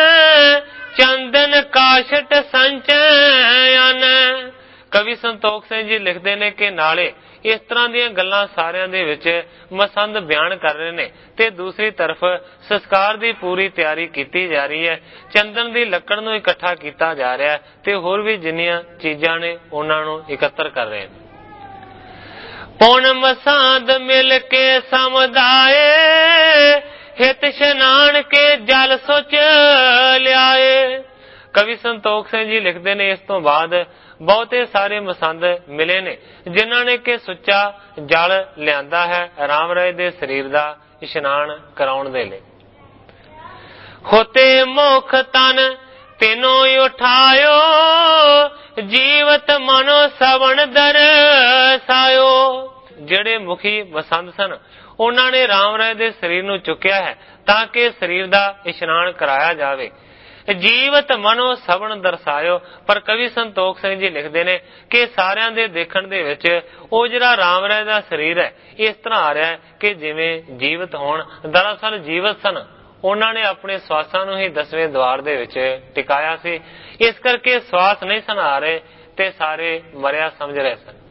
चंदन काशट संचयन। कवि संतोख सिंह जी लिखते ने कि नाले इस तरह ਦੀਆਂ ਗੱਲਾਂ ਸਾਰਿਆਂ ਦੇ ਵਿੱਚ ਮਸੰਦ ਬਿਆਨ ਕਰ ਰਹੇ ਨੇ ਤੇ ਦੂਸਰੀ ਤਰਫ ਸੰਸਕਾਰ ਦੀ ਪੂਰੀ ਤਿਆਰੀ ਕੀਤੀ ਜਾ ਰਹੀ ਹੈ। ਚੰਦਨ ਦੀ ਲੱਕੜ ਨੂੰ ਇਕੱਠਾ ਕੀਤਾ ਜਾ ਰਿਹਾ ਹੈ ਤੇ ਹੋਰ ਵੀ ਜਿੰਨੀਆਂ ਚੀਜ਼ਾਂ ਨੇ ਉਹਨਾਂ ਨੂੰ ਇਕੱਤਰ ਕਰ ਰਹੇ ਨੇ। ਪੁਨ ਮਸੰਦ ਮਿਲ ਕੇ ਸਮੁਦਾਏ ਹਿਤ ਇਸ਼ਨਾਨ ਕੇ ਜਲ ਸੁਚ ਲਿਆਏ। कवि संतोख सिंह जी लिखते ने इस तो बाद बहुते सारे मसंद मिले ने जिन्हां ने कि सुच्चा जल लियांदा है राम राय दे शरीर दा इशनान कराउण दे लई। होते मुख तन तीनों उठायो जीवत मनो सवण दरसायो। जेड़े मुखी मसंद सन उन्हां ने राम राय दे शरीर नूं चुकिया है ताकि शरीर दा इशनान कराया जावे। जीवत मनो सवण दर्शायो। पर कवि संतोख सिंह जी लिखते ने कि सारियां दे देखण दे विच ओ जिहड़ा राम राय दा शरीर है इस तरह आ रहा है कि जिवें जीवत होण। दरअसल जीवत सन, उन्हां ने अपने श्वासां नूं ही दसवें द्वार दे विच टिकाया सी, इस करके श्वास नहीं सन आ रहे ते सारे मरिया समझ रहे सन।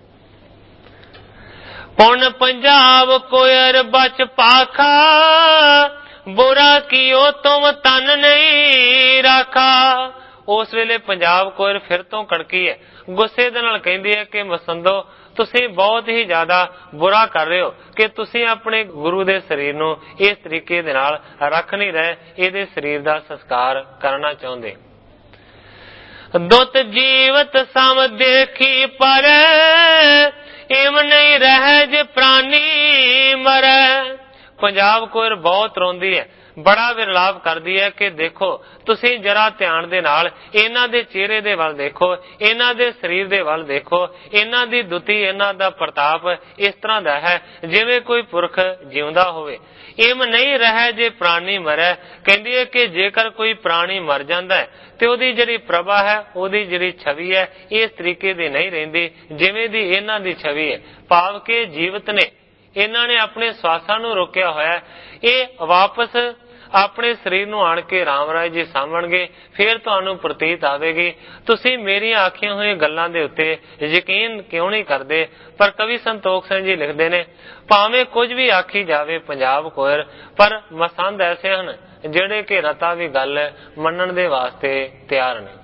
पुन पंजाब कोयर बच पाखा बुरा कियो तुम तन नहीं राखा। उस वेले पंजाब कोयर फिर तो कड़की है, गुस्से दे नाल कहंदी है कि मसंदो तुसी बहुत ही ज्यादा बुरा कर रहे हो कि तुसी अपने गुरु दे शरीर नूं इस तरीके दे नाल रख नहीं रहे, इहदे शरीर दा संस्कार करना चाहुंदे। दुत जीवत सम देखी पर इम नहीं रहज प्राणी मरै। पंजाब कोयर बहुत रोंदी है, बड़ा विरलाप करदी है कि देखो तुसी जरा ध्यान दे नाल इन्हां दे चेहरे दे वल देखो, इन्हां दे शरीर दे वल देखो, इन्हां दी दुती, इन्हां दा प्रताप इस तरह दा है जिवें कोई पुरख जिउंदा होवे। इम नहीं रहे जे प्राणी मरै, कहंदी है कि जेकर कोई प्राणी मर जांदा है ते ओदी जिहड़ी प्रभा है, ओदी जिहड़ी छवि है, इस तरीके दी नहीं रहिंदी जिवें दी इन्हां दी छवि है। भाव के जीवित ने, इन्हां ने अपने श्वासां नूं रोकिया होया, ਇਹ वापस ਆਪਣੇ ਸਰੀਰ ਨੂੰ ਆਣ ਕੇ ਰਾਮ ਰਾਏ ਜੀ ਸਾਂਭਣਗੇ। ਫਿਰ ਤੁਹਾਨੂੰ ਪ੍ਰਤੀਤ ਆਵੇਗੀ ਤੁਸੀਂ ਮੇਰੀਆਂ ਆਖੀਆਂ ਹੋਈਆਂ ਗੱਲਾਂ ਦੇ ਉੱਤੇ ਯਕੀਨ ਕਿਉਂ ਨਹੀਂ ਕਰਦੇ। ਪਰ ਕਵੀ ਸੰਤੋਖ ਸਿੰਘ ਜੀ ਲਿਖਦੇ ਨੇ, ਭਾਵੇਂ ਕੁਝ ਵੀ ਆਖੀ ਜਾਵੇ ਪੰਜਾਬ ਕੋਇਰ, ਪਰ ਮਸੰਦ ਐਸੇ ਹਨ ਜਿਹੜੇ ਕਿ ਰਤਾ ਵੀ ਗੱਲ ਮੰਨਣ ਦੇ ਵਾਸਤੇ ਤਿਆਰ ਨੇ।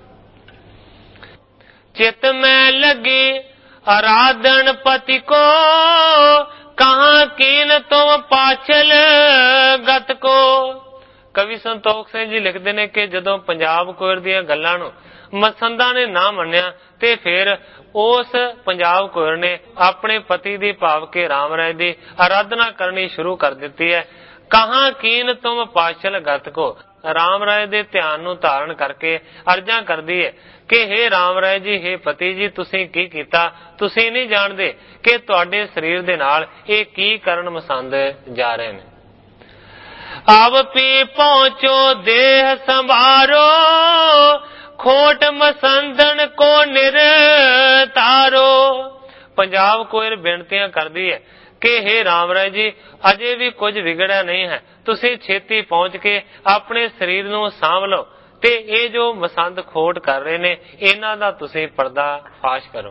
ਚਿਤ ਮੈਂ ਲੱਗੀ ਆਰਾਧਨ ਪਤੀ ਕੋ, ਕਹਾਂ ਕੀਨ ਤੁਮ ਪਾਛਲ ਗਤ ਕੋ। ਕਵੀ ਸੰਤੋਖ ਸਿੰਘ ਜੀ ਲਿਖਦੇ ਨੇ ਕਿ ਜਦੋਂ ਪੰਜਾਬ ਕੋਇਰ ਦੀਆਂ ਗੱਲਾਂ ਨੂੰ ਮਸੰਦਾਂ ਨੇ ਨਾ ਮੰਨਿਆ ਤੇ ਫਿਰ ਉਸ ਪੰਜਾਬ ਕੋਇਰ ਨੇ ਆਪਣੇ ਪਤੀ ਦੀ ਭਾਵ ਕੇ ਰਾਮ ਰਾਏ ਦੀ ਆਰਾਧਨਾ ਕਰਨੀ ਸ਼ੁਰੂ ਕਰ ਦਿੱਤੀ ਹੈ। ਕਹਾਂ ਕੀਨ ਤੁਮ ਪਾਛਲ ਗਤ ਕੋ, ਰਾਮ ਰਾਏ ਦੇ ਧਿਆਨ ਨੂੰ ਧਾਰਨ ਕਰਕੇ ਅਰਜ਼ਾਂ ਕਰਦੀ ਹੈ ਕਿ हे ਰਾਮ ਰਾਏ ਜੀ, हे ਪਤੀ ਜੀ, ਤੁਸੀਂ ਕੀ ਕੀਤਾ? ਤੁਸੀਂ ਨਹੀਂ ਜਾਣਦੇ ਕਿ ਤੁਹਾਡੇ ਸਰੀਰ ਦੇ ਨਾਲ ਇਹ ਕੀ ਕਰਨ ਮਸੰਦ ਜਾ ਰਹੇ ਨੇ। ਆਪ ਪੀ ਪਹੁੰਚੋ ਦੇਹ ਸੰਭਾਰੋ, ਖੋਟ ਮਸੰਦਨ ਕੋ ਨਿਰਤਾਰੋ। ਪੰਜਾਬ ਕੋਇਰ ਬੇਨਤੀਆਂ ਕਰਦੀ ਹੈ ਕਿ हे ਰਾਮ ਰਾਏ ਜੀ, ਅਜੇ ਵੀ ਕੁਝ ਵਿਗੜਿਆ ਨਹੀਂ ਹੈ, ਤੁਸੀਂ ਛੇਤੀ ਪਹੁੰਚ ਕੇ ਆਪਣੇ ਸਰੀਰ ਨੂੰ ਸਾਂਭ ਲਓ ਤੇ ਇਹ ਜੋ ਮਸੰਦ ਖੋਟ ਕਰ ਰਹੇ ਨੇ ਇਹਨਾਂ ਦਾ ਤੁਸੀਂ ਪਰਦਾ ਫਾਸ਼ ਕਰੋ।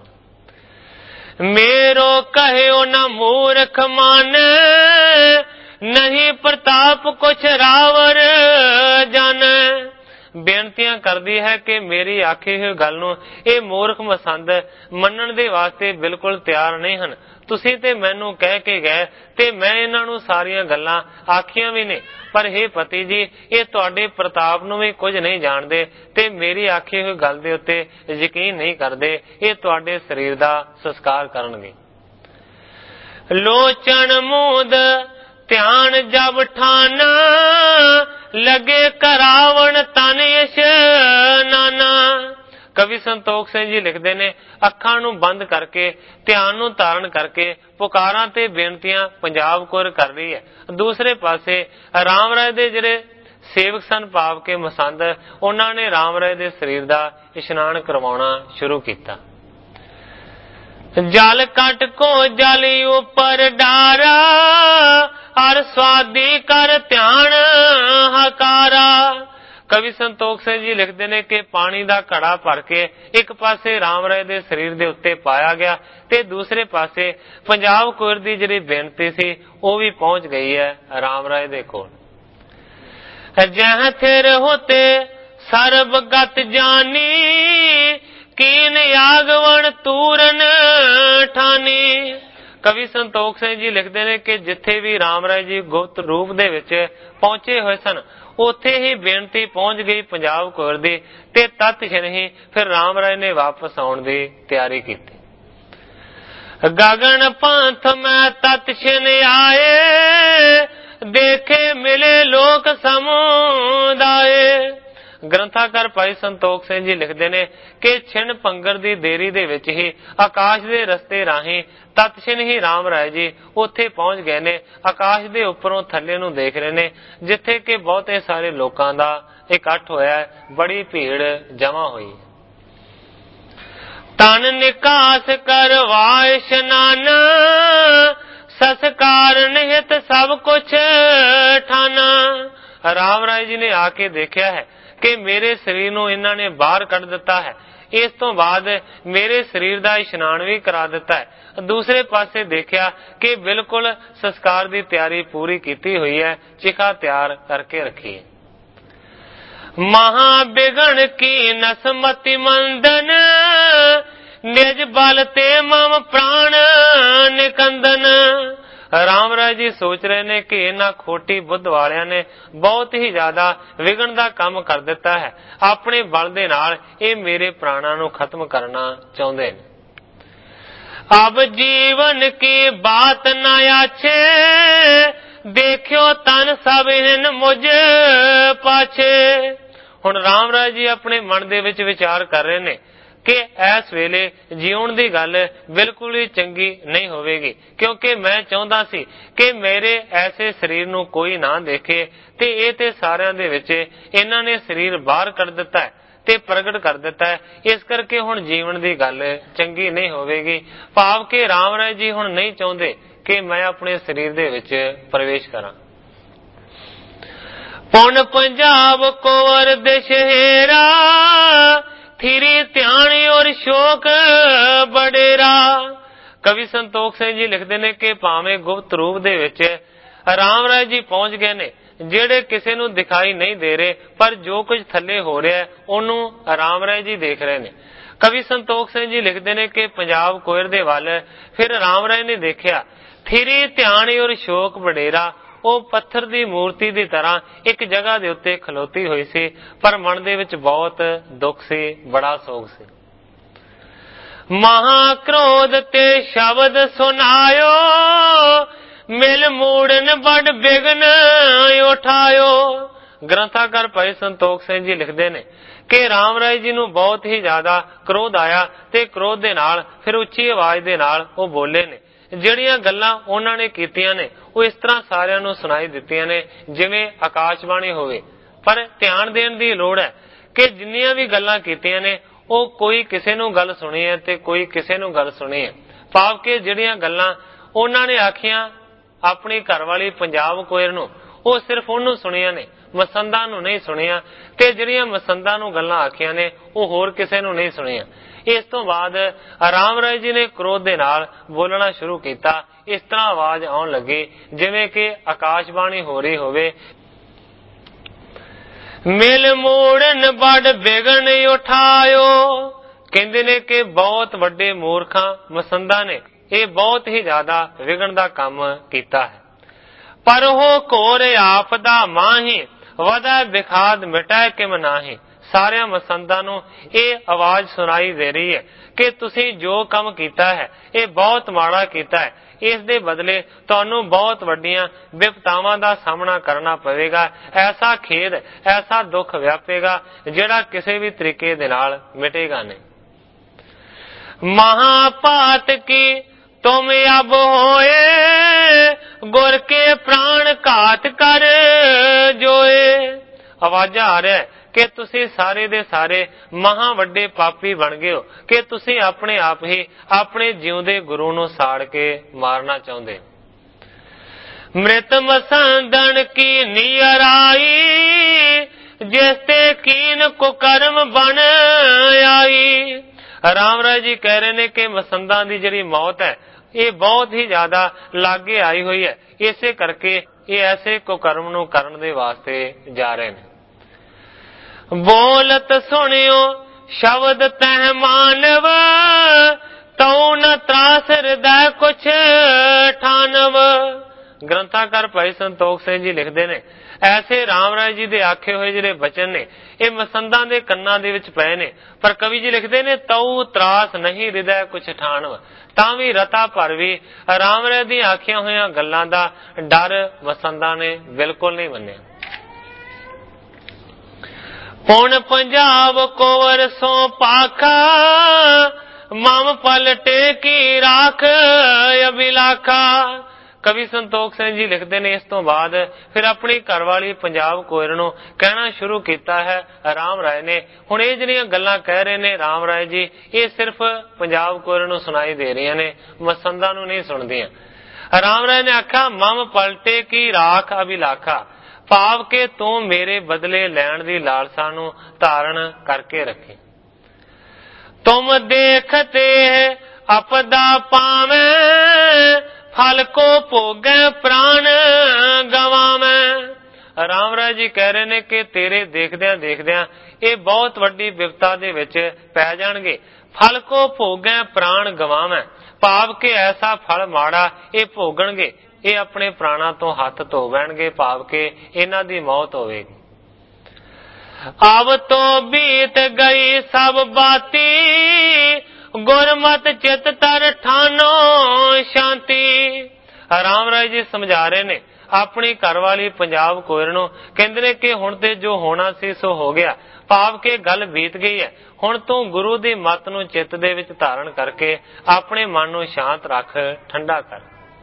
ਮੇਰੋ ਕਹਿਓ ਨਾ ਮੂਰਖ ਮਨ, ਨਹੀਂ ਪ੍ਰਤਾਪ ਕੁਛ ਰਾਵਰ ਜਨ। ਬੇਨਤੀਆਂ ਕਰਦੀ ਹੈ ਕਿ ਮੇਰੀ ਆਖੀ ਹੋਈ ਗੱਲ ਨੂੰ ਇਹ ਮੂਰਖ ਮਸੰਦ ਮੰਨਣ ਦੇ ਵਾਸਤੇ ਬਿਲਕੁਲ ਤਿਆਰ ਨਹੀਂ ਹਨ। ਤੁਸੀਂ ਤੇ ਮੈਨੂੰ ਕਹਿ ਕੇ ਗਏ ਤੇ ਮੈਂ ਇਹਨਾਂ ਨੂੰ ਸਾਰੀਆਂ ਗੱਲਾਂ ਆਖੀਆਂ ਵੀ ਨੇ, ਪਰ हे ਪਤੀ ਜੀ, ਇਹ ਤੁਹਾਡੇ ਪ੍ਰਤਾਪ ਨੂੰ ਵੀ ਕੁਝ ਨਹੀਂ ਜਾਣਦੇ ਤੇ ਮੇਰੀ ਆਖੀ ਹੋਈ ਗੱਲ ਦੇ ਉੱਤੇ ਯਕੀਨ ਨਹੀਂ ਕਰਦੇ। ਇਹ ਤੁਹਾਡੇ ਸਰੀਰ ਦਾ ਸੰਸਕਾਰ ਕਰਨਗੇ। ਲੋਚਨ ਮੂਦ ਧਿਆਨ ਜਬ ਠਾਨਾ, ਲਗੇ ਕਰਾਵਣ ਤਨ ਇਸ਼ਨਾਨਾ। ਕਵੀ ਸੰਤੋਖ ਸਿੰਘ ਜੀ ਲਿਖਦੇ ਨੇ, ਅੱਖਾਂ ਨੂੰ ਬੰਦ ਕਰਕੇ ਧਿਆਨ ਨੂੰ ਧਾਰਨ ਕਰਕੇ ਪੁਕਾਰਾਂ ਤੇ ਬੇਨਤੀਆਂ ਪੰਜਾਬ ਕੋਇਰ ਕਰ ਰਹੀ ਹੈ। ਦੂਸਰੇ ਪਾਸੇ ਰਾਮ ਰਾਏ ਦੇ ਜਿਹੜੇ ਸੇਵਕ ਸਨ ਭਾਵ ਕੇ ਮਸੰਦ, ਉਹਨਾਂ ਨੇ ਰਾਮ ਰਾਏ ਦੇ ਸਰੀਰ ਦਾ ਇਸ਼ਨਾਨ ਕਰਵਾਉਣਾ ਸ਼ੁਰੂ ਕੀਤਾ। ਜਲ ਕਟ ਕੋ ਜਲ ਉਪਰ ਡਾਰਾ, ਹਰ ਸਵਾਦੀ ਕਰ ਧਿਆਨ ਹਕਾਰਾ। ਕਵੀ ਸੰਤੋਖ ਸਿੰਘ ਜੀ ਲਿਖਦੇ ਨੇ ਕਿ ਪਾਣੀ ਦਾ ਘੜਾ ਭਰ ਕੇ ਇੱਕ ਪਾਸੇ ਰਾਮ ਰਾਏ ਦੇ ਸਰੀਰ ਦੇ ਉੱਤੇ ਪਾਇਆ ਗਿਆ ਤੇ ਦੂਸਰੇ ਪਾਸੇ ਪੰਜਾਬ ਕੋਇਰ ਦੀ ਜਿਹੜੀ ਬੇਨਤੀ ਸੀ ਉਹ ਵੀ ਪਹੁੰਚ ਗਈ ਹੈ ਰਾਮ ਰਾਏ ਦੇ ਕੋਲ। ਜਹ ਥਿਰ ਹੋਤੇ ਸਰਬ ਗਤ ਜਾਨੀ, ਕੀਨ ਆਗਵਣ ਤੂਰਨ ਠਾਨੀ। ਕਵੀ ਸੰਤੋਖ ਸਿੰਘ ਜੀ ਲਿਖਦੇ ਨੇ ਕਿ ਜਿੱਥੇ ਵੀ ਰਾਮ ਰਾਏ ਜੀ ਗੁਪਤ ਰੂਪ ਦੇ ਵਿੱਚ ਪਹੁੰਚੇ ਹੋਏ ਸਨ ਉੱਥੇ ਹੀ ਬੇਨਤੀ ਪਹੁੰਚ ਗਈ ਪੰਜਾਬ ਕੋਇਰ ਦੀ ਤੇ ਤਤ ਛਿਨ ਹੀ ਫਿਰ ਰਾਮ ਰਾਏ ਨੇ ਵਾਪਸ ਆਉਣ ਦੀ ਤਿਆਰੀ ਕੀਤੀ। ਗਗਨ ਪੰਥ ਮੈਂ ਤਤ ਛਿਨ ਆਏ, ਦੇਖੇ ਮਿਲੇ ਲੋਕ ਸਮੁਦਾਏ। ਗ੍ਰੰਥਾਕਾਰ ਭਾਈ ਸੰਤੋਖ ਸਿੰਘ ਜੀ ਲਿਖਦੇ ਨੇ ਕਿ ਛਿਣ ਪੰਗਰ ਦੀ ਦੇਰੀ ਦੇ ਵਿੱਚ ਹੀ ਆਕਾਸ਼ ਦੇ ਰਸਤੇ ਰਾਹੀਂ ਤਤਛਿਨ ਹੀ ਰਾਮ ਰਾਏ ਜੀ ਉੱਥੇ ਪਹੁੰਚ ਗਏ ਨੇ। ਆਕਾਸ਼ ਦੇ ਉੱਪਰੋਂ ਥੱਲੇ ਨੂੰ ਦੇਖ ਰਹੇ ਨੇ ਜਿੱਥੇ ਕਿ ਬਹੁਤੇ ਸਾਰੇ ਲੋਕਾਂ ਦਾ ਇਕੱਠ ਹੋਇਆ, ਬੜੀ ਭੀੜ ਜਮਾ ਹੋਈ। ਤਨ ਨਿਕਾਸ ਕਰਵਾ ਇਸ਼ਨਾਨ, ਸੰਸਕਾਰ ਨਿਹਿਤ ਸਭ ਕੁਛ ਠਾਨਾ। ਰਾਮ ਰਾਏ ਜੀ ਨੇ ਆ ਕੇ ਦੇਖਿਆ ਹੈ ਕਿ ਮੇਰੇ ਸਰੀਰ ਨੂੰ ਇਹਨਾਂ ਨੇ ਬਾਹਰ ਕੱਢ ਦਿੱਤਾ ਹੈ, ਇਸ ਤੋਂ ਬਾਅਦ ਮੇਰੇ ਸਰੀਰ ਦਾ ਇਸ਼ਨਾਨ ਵੀ ਕਰਾ ਦਿੱਤਾ ਹੈ। ਦੂਸਰੇ ਪਾਸੇ ਦੇਖਿਆ ਕਿ ਬਿਲਕੁਲ ਸੰਸਕਾਰ ਦੀ ਤਿਆਰੀ ਪੂਰੀ ਕੀਤੀ ਹੋਈ ਹੈ, ਚਿਖਾ ਤਿਆਰ ਕਰਕੇ ਰੱਖੀ ਹੈ। ਮਹਾ ਬਿਗਣ ਕੀ ਨਸਮਤੀ ਮੰਦਨ, ਨਿਜ ਬਲ ਤੇ ਮਮ ਪ੍ਰਾਣ ਨਿਕੰਦਨ। ਰਾਮ ਰਾਏ ਜੀ ਸੋਚ ਰਹੇ ਨੇ ਕਿ ਇਹਨਾਂ ਖੋਟੀ ਬੁੱਧ ਵਾਲਿਆਂ ਨੇ ਬਹੁਤ ਹੀ ਜ਼ਿਆਦਾ ਵਿਗਣ ਦਾ ਕੰਮ ਕਰ ਦਿੱਤਾ ਹੈ। ਆਪਣੇ ਬਲ ਦੇ ਨਾਲ ਇਹ ਮੇਰੇ ਪ੍ਰਾਣਾਂ ਨੂੰ ਖਤਮ ਕਰਨਾ ਚਾਹੁੰਦੇ ਨੇ। ਅਬ ਜੀਵਨ ਕੀ ਬਾਤ ਨਾ ਆਛੇ, ਦੇਖਿਓ ਤਨ ਸਭ ਹਨ ਮੁਝ ਪਾਛੇ। ਹੁਣ ਰਾਮ ਰਾਏ ਜੀ ਆਪਣੇ ਮਨ ਦੇ ਵਿੱਚ ਵਿਚਾਰ ਕਰ ਰਹੇ ਨੇ ਕਿ ਇਸ ਵੇਲੇ ਜਿਉਣ ਦੀ ਗੱਲ ਬਿਲਕੁਲ ਹੀ ਚੰਗੀ ਨਹੀਂ ਹੋਵੇਗੀ, ਕਿਉਂਕਿ ਮੈਂ ਚਾਹੁੰਦਾ ਸੀ ਕਿ ਮੇਰੇ ਐਸੇ ਸਰੀਰ ਨੂੰ ਕੋਈ ਨਾ ਦੇਖੇ, ਤੇ ਇਹ ਤੇ ਸਾਰਿਆਂ ਦੇ ਵਿੱਚ ਇਹਨਾਂ ਨੇ ਸਰੀਰ ਬਾਹਰ ਕੱਢ ਦਿੱਤਾ ਹੈ ਤੇ ਪ੍ਰਗਟ ਕਰ ਦਿੱਤਾ ਹੈ। ਇਸ ਕਰਕੇ ਹੁਣ ਜੀਵਨ ਦੀ ਗੱਲ ਚੰਗੀ ਨਹੀਂ ਹੋਵੇਗੀ। ਭਾਵ ਕਿ ਰਾਮ ਰਾਏ ਜੀ ਹੁਣ ਨਹੀਂ ਚਾਹੁੰਦੇ ਕਿ ਮੈਂ ਆਪਣੇ ਸਰੀਰ ਦੇ ਵਿੱਚ ਪ੍ਰਵੇਸ਼ ਕਰਾਂ। ਪੁਨ ਪੰਜਾਬ ਕੋਵਰ ਦਸ਼ਹੇਰਾ, ਥਿਰੀ ਧਿਆਨ ਔਰ ਸ਼ੋਕ ਬਡੇਰਾ। ਕਵੀ ਸੰਤੋਖ ਸਿੰਘ ਜੀ ਲਿਖਦੇ ਨੇ ਕਿ ਭਾਵੇਂ ਗੁਪਤ ਰੂਪ ਦੇ ਵਿੱਚ ਰਾਮ ਰਾਏ ਜੀ ਪਹੁੰਚ ਗਏ ਨੇ, ਜਿਹੜੇ ਕਿਸੇ ਨੂੰ ਦਿਖਾਈ ਨਹੀਂ ਦੇ ਰਹੇ, ਪਰ ਜੋ ਕੁਝ ਥੱਲੇ ਹੋ ਰਿਹਾ ਉਹਨੂੰ ਰਾਮ ਰਾਏ ਜੀ ਦੇਖ ਰਹੇ ਨੇ। ਕਵੀ ਸੰਤੋਖ ਸਿੰਘ ਜੀ ਲਿਖਦੇ ਨੇ ਕਿ ਪੰਜਾਬ ਕੋਇਰ ਦੇ ਵੱਲ ਫਿਰ ਰਾਮ ਰਾਏ ਨੇ ਦੇਖਿਆ, ਥਿਰੀ ਧਿਆਨ ਔਰ ਸ਼ੋਕ ਬਡੇਰਾ। ਉਹ ਪੱਥਰ ਦੀ ਮੂਰਤੀ ਦੀ ਤਰ੍ਹਾਂ ਇੱਕ ਜਗ੍ਹਾ ਦੇ ਉੱਤੇ ਖਲੋਤੀ ਹੋਈ ਸੀ, ਪਰ ਮਨ ਦੇ ਵਿੱਚ ਬਹੁਤ ਦੁੱਖ ਸੀ, ਬੜਾ ਸੋਗ ਸੀ। ਮਹਾ ਕ੍ਰੋਧ ਤੇ ਸ਼ਬਦ ਸੁਨਾਇਓ, ਮਿਲ ਮੂੜਨ ਬੜ ਬਿਗਨ ਉਠਾਇਓ। ਗ੍ਰੰਥਾਕਾਰ ਭਾਈ ਸੰਤੋਖ ਸਿੰਘ ਜੀ ਲਿਖਦੇ ਨੇ ਕਿ ਰਾਮ ਰਾਏ ਜੀ ਨੂੰ ਬਹੁਤ ਹੀ ਜ਼ਿਆਦਾ ਕ੍ਰੋਧ ਆਇਆ ਤੇ ਕ੍ਰੋਧ ਦੇ ਨਾਲ ਫਿਰ ਉੱਚੀ ਆਵਾਜ਼ ਦੇ ਨਾਲ ਉਹ ਬੋਲੇ ਨੇ। ਜਿਹੜੀਆਂ ਗੱਲਾਂ ਉਹਨਾਂ ਨੇ ਕੀਤੀਆਂ ਨੇ ਉਹ ਇਸ ਤਰ੍ਹਾਂ ਸਾਰਿਆਂ ਨੂੰ ਸੁਣਾਈ ਦਿੱਤੀਆਂ ਨੇ ਜਿਵੇਂ ਆਕਾਸ਼ਬਾਣੀ ਹੋਵੇ। ਪਰ ਧਿਆਨ ਦੇਣ ਦੀ ਲੋੜ ਹੈ ਕਿ ਜਿੰਨੀਆਂ ਵੀ ਗੱਲਾਂ ਕੀਤੀਆਂ ਨੇ ਉਹ ਕੋਈ ਕਿਸੇ ਨੂੰ ਗੱਲ ਸੁਣੀ ਹੈ ਤੇ ਕੋਈ ਕਿਸੇ ਨੂੰ ਗੱਲ ਸੁਣੀ ਹੈ। ਭਾਵ ਕਿ ਜਿਹੜੀਆਂ ਗੱਲਾਂ ਉਹਨਾਂ ਨੇ ਆਖੀਆਂ ਆਪਣੀ ਘਰਵਾਲੀ ਪੰਜਾਬ ਕੋਇਰ ਨੂੰ, ਉਹ ਸਿਰਫ ਉਹਨੂੰ ਸੁਣੀਆਂ ਨੇ, ਮਸੰਦਾਂ ਨੂੰ ਨਹੀਂ ਸੁਣੀਆਂ, ਤੇ ਜਿਹੜੀਆਂ ਮਸੰਦਾਂ ਨੂੰ ਗੱਲਾਂ ਆਖੀਆਂ ਨੇ ਉਹ ਹੋਰ ਕਿਸੇ ਨੂੰ ਨਹੀਂ ਸੁਣੀਆਂ। ਇਸ ਤੋਂ ਬਾਅਦ ਰਾਮ ਰਾਏ ਜੀ ਨੇ ਕ੍ਰੋਧ ਦੇ ਨਾਲ ਬੋਲਣਾ ਸ਼ੁਰੂ ਕੀਤਾ। ਇਸ ਤਰ੍ਹਾਂ ਆਵਾਜ਼ ਆਉਣ ਲੱਗੀ ਜਿਵੇਂ ਕਿ ਆਕਾਸ਼ਬਾਣੀ ਹੋ ਰਹੀ ਹੋਵੇ। ਮਿਲ ਮੋੜਨ ਬੜ ਬਿਗਨ ਉਠਾਇਓ। ਕਹਿੰਦੇ ਨੇ ਕਿ ਬਹੁਤ ਵੱਡੇ ਮੂਰਖਾਂ ਮਸੰਦਾਂ ਨੇ ਇਹ ਬਹੁਤ ਹੀ ਜ਼ਿਆਦਾ ਵਿਗਣ ਦਾ ਕੰਮ ਕੀਤਾ ਹੈ। ਪਰ ਉਹ ਘੋਰ ਆਪ ਦਾ ਮਾਹੀ, ਵਦਾ ਬਿਖਾਦ ਮਿਟਾਏ ਕਿਮ ਨਾਹੀ। ਸਾਰਿਆਂ ਮਸੰਦਾਂ ਨੂੰ ਇਹ ਆਵਾਜ਼ ਸੁਣਾਈ ਦੇ ਰਹੀ ਹੈ ਕਿ ਤੁਸੀਂ ਜੋ ਕੰਮ ਕੀਤਾ ਹੈ ਇਹ ਬਹੁਤ ਮਾੜਾ ਕੀਤਾ ਹੈ, ਇਸ ਦੇ ਬਦਲੇ ਤੁਹਾਨੂੰ ਬਹੁਤ ਵੱਡੀਆਂ ਵਿਪਤਾਵਾਂ ਦਾ ਸਾਹਮਣਾ ਕਰਨਾ ਪਵੇਗਾ। ਐਸਾ ਖੇਦ, ਐਸਾ ਦੁੱਖ ਵਿਆਪੇਗਾ ਜਿਹੜਾ ਕਿਸੇ ਵੀ ਤਰੀਕੇ ਦੇ ਨਾਲ ਮਿਟੇਗਾ ਨਹੀਂ। ਮਹਾਪਾਤ ਕੀ ਤੁਮ ਅਬ ਹੋਏ, ਗੁਰ ਕੇ ਪ੍ਰਾਣ ਘਾਤ ਕਰ ਜੋਏ। ਆਵਾਜ਼ਾਂ ਆ ਰਿਹਾ ਕਿ ਤੁਸੀਂ ਸਾਰੇ ਦੇ ਸਾਰੇ ਮਹਾ ਵੱਡੇ ਪਾਪੀ ਬਣ ਗਏ ਹੋ ਕਿ ਤੁਸੀਂ ਆਪਣੇ ਆਪ ਹੀ ਆਪਣੇ ਜਿਉਂਦੇ ਗੁਰੂ ਨੂੰ ਸਾੜ ਕੇ ਮਾਰਨਾ ਚਾਹੁੰਦੇ। ਮ੍ਰਿਤ ਮਸੰਦਨ ਕੀ ਨਿਯਰਾਈ, ਜਿਸ ਤੇ ਕੀਨ ਕੁਕਰਮ ਬਣ ਆਈ। ਰਾਮ ਰਾਏ ਜੀ ਕਹਿ ਰਹੇ ਨੇ ਕਿ ਮਸੰਦਾਂ ਦੀ ਜਿਹੜੀ ਮੌਤ ਹੈ ਇਹ ਬਹੁਤ ਹੀ ਜ਼ਿਆਦਾ ਲਾਗੇ ਆਈ ਹੋਈ ਹੈ, ਇਸੇ ਕਰਕੇ ਇਹ ਐਸੇ ਕੁਕਰਮ ਨੂੰ ਕਰਨ ਦੇ ਵਾਸਤੇ ਜਾ ਰਹੇ ਨੇ। ਬੋਲਤ ਸੁਣਿਓ ਸ਼ਬਦ ਤਹਿ ਮਾਨਵ, ਤਉ ਨ ਤਰਾਸ ਹਿਰਦੈ ਕੁਛ ਠਾਨਵ। ਗ੍ਰੰਥਾਕਾਰ ਭਾਈ ਸੰਤੋਖ ਸਿੰਘ ਜੀ ਲਿਖਦੇ ਨੇ ਐਸੇ ਰਾਮ ਰਾਏ ਜੀ ਦੇ ਆਖੇ ਹੋਏ ਜਿਹੜੇ ਬਚਨ ਨੇ ਇਹ ਮਸੰਦਾਂ ਦੇ ਕੰਨਾਂ ਦੇ ਵਿੱਚ ਪਏ ਨੇ, ਪਰ ਕਵੀ ਜੀ ਲਿਖਦੇ ਨੇ ਤਉ ਤਰਾਸ ਨਹੀਂ ਹਿਰਦੈ ਕੁਛ ਠਾਨਵ। ਤਾਂ ਵੀ ਰਤਾ ਭਰ ਵੀ ਰਾਮ ਰਾਏ ਦੀਆਂ ਆਖੀਆਂ ਹੋਈਆਂ ਗੱਲਾਂ ਦਾ ਡਰ ਮਸੰਦਾਂ ਨੇ ਬਿਲਕੁਲ ਨਹੀਂ ਮੰਨਿਆ। ਹੁਣ ਪੰਜਾਬ ਕੋਵਰ ਸੋ ਪਾਖਾ, ਮਮ ਪਲਟੇ ਕੀ ਰਾਖ ਅਬਿਲਾਖਾ। ਕਵੀ ਸੰਤੋਖ ਸਿੰਘ ਜੀ ਲਿਖਦੇ ਨੇ ਇਸ ਤੋਂ ਬਾਅਦ ਫਿਰ ਆਪਣੀ ਘਰਵਾਲੀ ਪੰਜਾਬ ਕੋਇਰ ਨੂੰ ਕਹਿਣਾ ਸ਼ੁਰੂ ਕੀਤਾ ਹੈ ਰਾਮ ਰਾਏ ਨੇ। ਹੁਣ ਇਹ ਜਿਹੜੀਆਂ ਗੱਲਾਂ ਕਹਿ ਰਹੇ ਨੇ ਰਾਮ ਰਾਏ ਜੀ ਇਹ ਸਿਰਫ ਪੰਜਾਬ ਕੋਇਰ ਨੂੰ ਸੁਣਾਈ ਦੇ ਰਹੀਆਂ ਨੇ, ਮਸੰਦਾਂ ਨੂੰ ਨਹੀਂ ਸੁਣਦੀਆਂ। ਰਾਮ ਰਾਏ ਨੇ ਆਖਿਆ ਮਮ ਪਲਟੇ ਕੀ ਰਾਖ ਅਬਿਲਾਖਾ, ਭਾਵ ਕਿ ਤੂੰ ਮੇਰੇ ਬਦਲੇ ਲੈਣ ਦੀ ਲਾਲਸਾ ਨੂੰ ਧਾਰਨ ਕਰਕੇ ਰੱਖੇ। ਤੁਮ ਦੇਖਤੇ ਅਪਦਾ ਪਾਵੇਂ, ਫਲ ਕੋ ਭੋਗੈ ਪ੍ਰਾਣ ਗਵਾਵੇਂ। ਰਾਮ ਰਾਏ ਜੀ ਕਹਿ ਰਹੇ ਨੇ ਕਿ ਤੇਰੇ ਦੇਖਦਿਆਂ ਦੇਖਦਿਆਂ ਇਹ ਬਹੁਤ ਵੱਡੀ ਵਿਪਤਾ ਦੇ ਵਿੱਚ ਪੈ ਜਾਣਗੇ। ਫਲ ਕੋ ਭੋਗੈ ਪ੍ਰਾਣ ਗਵਾਵੇਂ, ਭਾਵ ਕਿ ਐਸਾ ਫਲ ਮਾੜਾ ਇਹ ਭੋਗਣਗੇ, ਇਹ ਆਪਣੇ ਪ੍ਰਾਣਾਂ ਤੋਂ ਹੱਥ ਧੋ ਬਹਿਣਗੇ, ਭਾਵ ਕਿ ਇਹਨਾਂ ਦੀ ਮੌਤ ਹੋਵੇਗੀ। ਆਵ ਤੋਂ ਬੀਤ ਗਈ ਸਭ ਬਾਤੀ, ਗੁਰਮਤਿ ਚਿਤ ਤਰ ਠਾਨੋ ਸ਼ਾਂਤੀ। ਰਾਮ ਰਾਏ ਜੀ ਸਮਝਾ ਰਹੇ ਨੇ ਆਪਣੀ ਘਰਵਾਲੀ ਪੰਜਾਬ ਕੌਰ ਨੂੰ, ਕਹਿੰਦੇ ਨੇ ਕਿ ਹੁਣ ਤੇ ਜੋ ਹੋਣਾ ਸੀ ਸੋ ਹੋ ਗਿਆ, ਭਾਵ ਕਿ ਗੱਲ ਬੀਤ ਗਈ ਹੈ। ਹੁਣ ਤੂੰ ਗੁਰੂ ਦੀ ਮੱਤ ਨੂੰ ਚਿੱਤ ਦੇ ਵਿੱਚ ਧਾਰਨ ਕਰਕੇ ਆਪਣੇ ਮਨ ਨੂੰ ਸ਼ਾਂਤ ਰੱਖ, ਠੰਡਾ ਕਰ।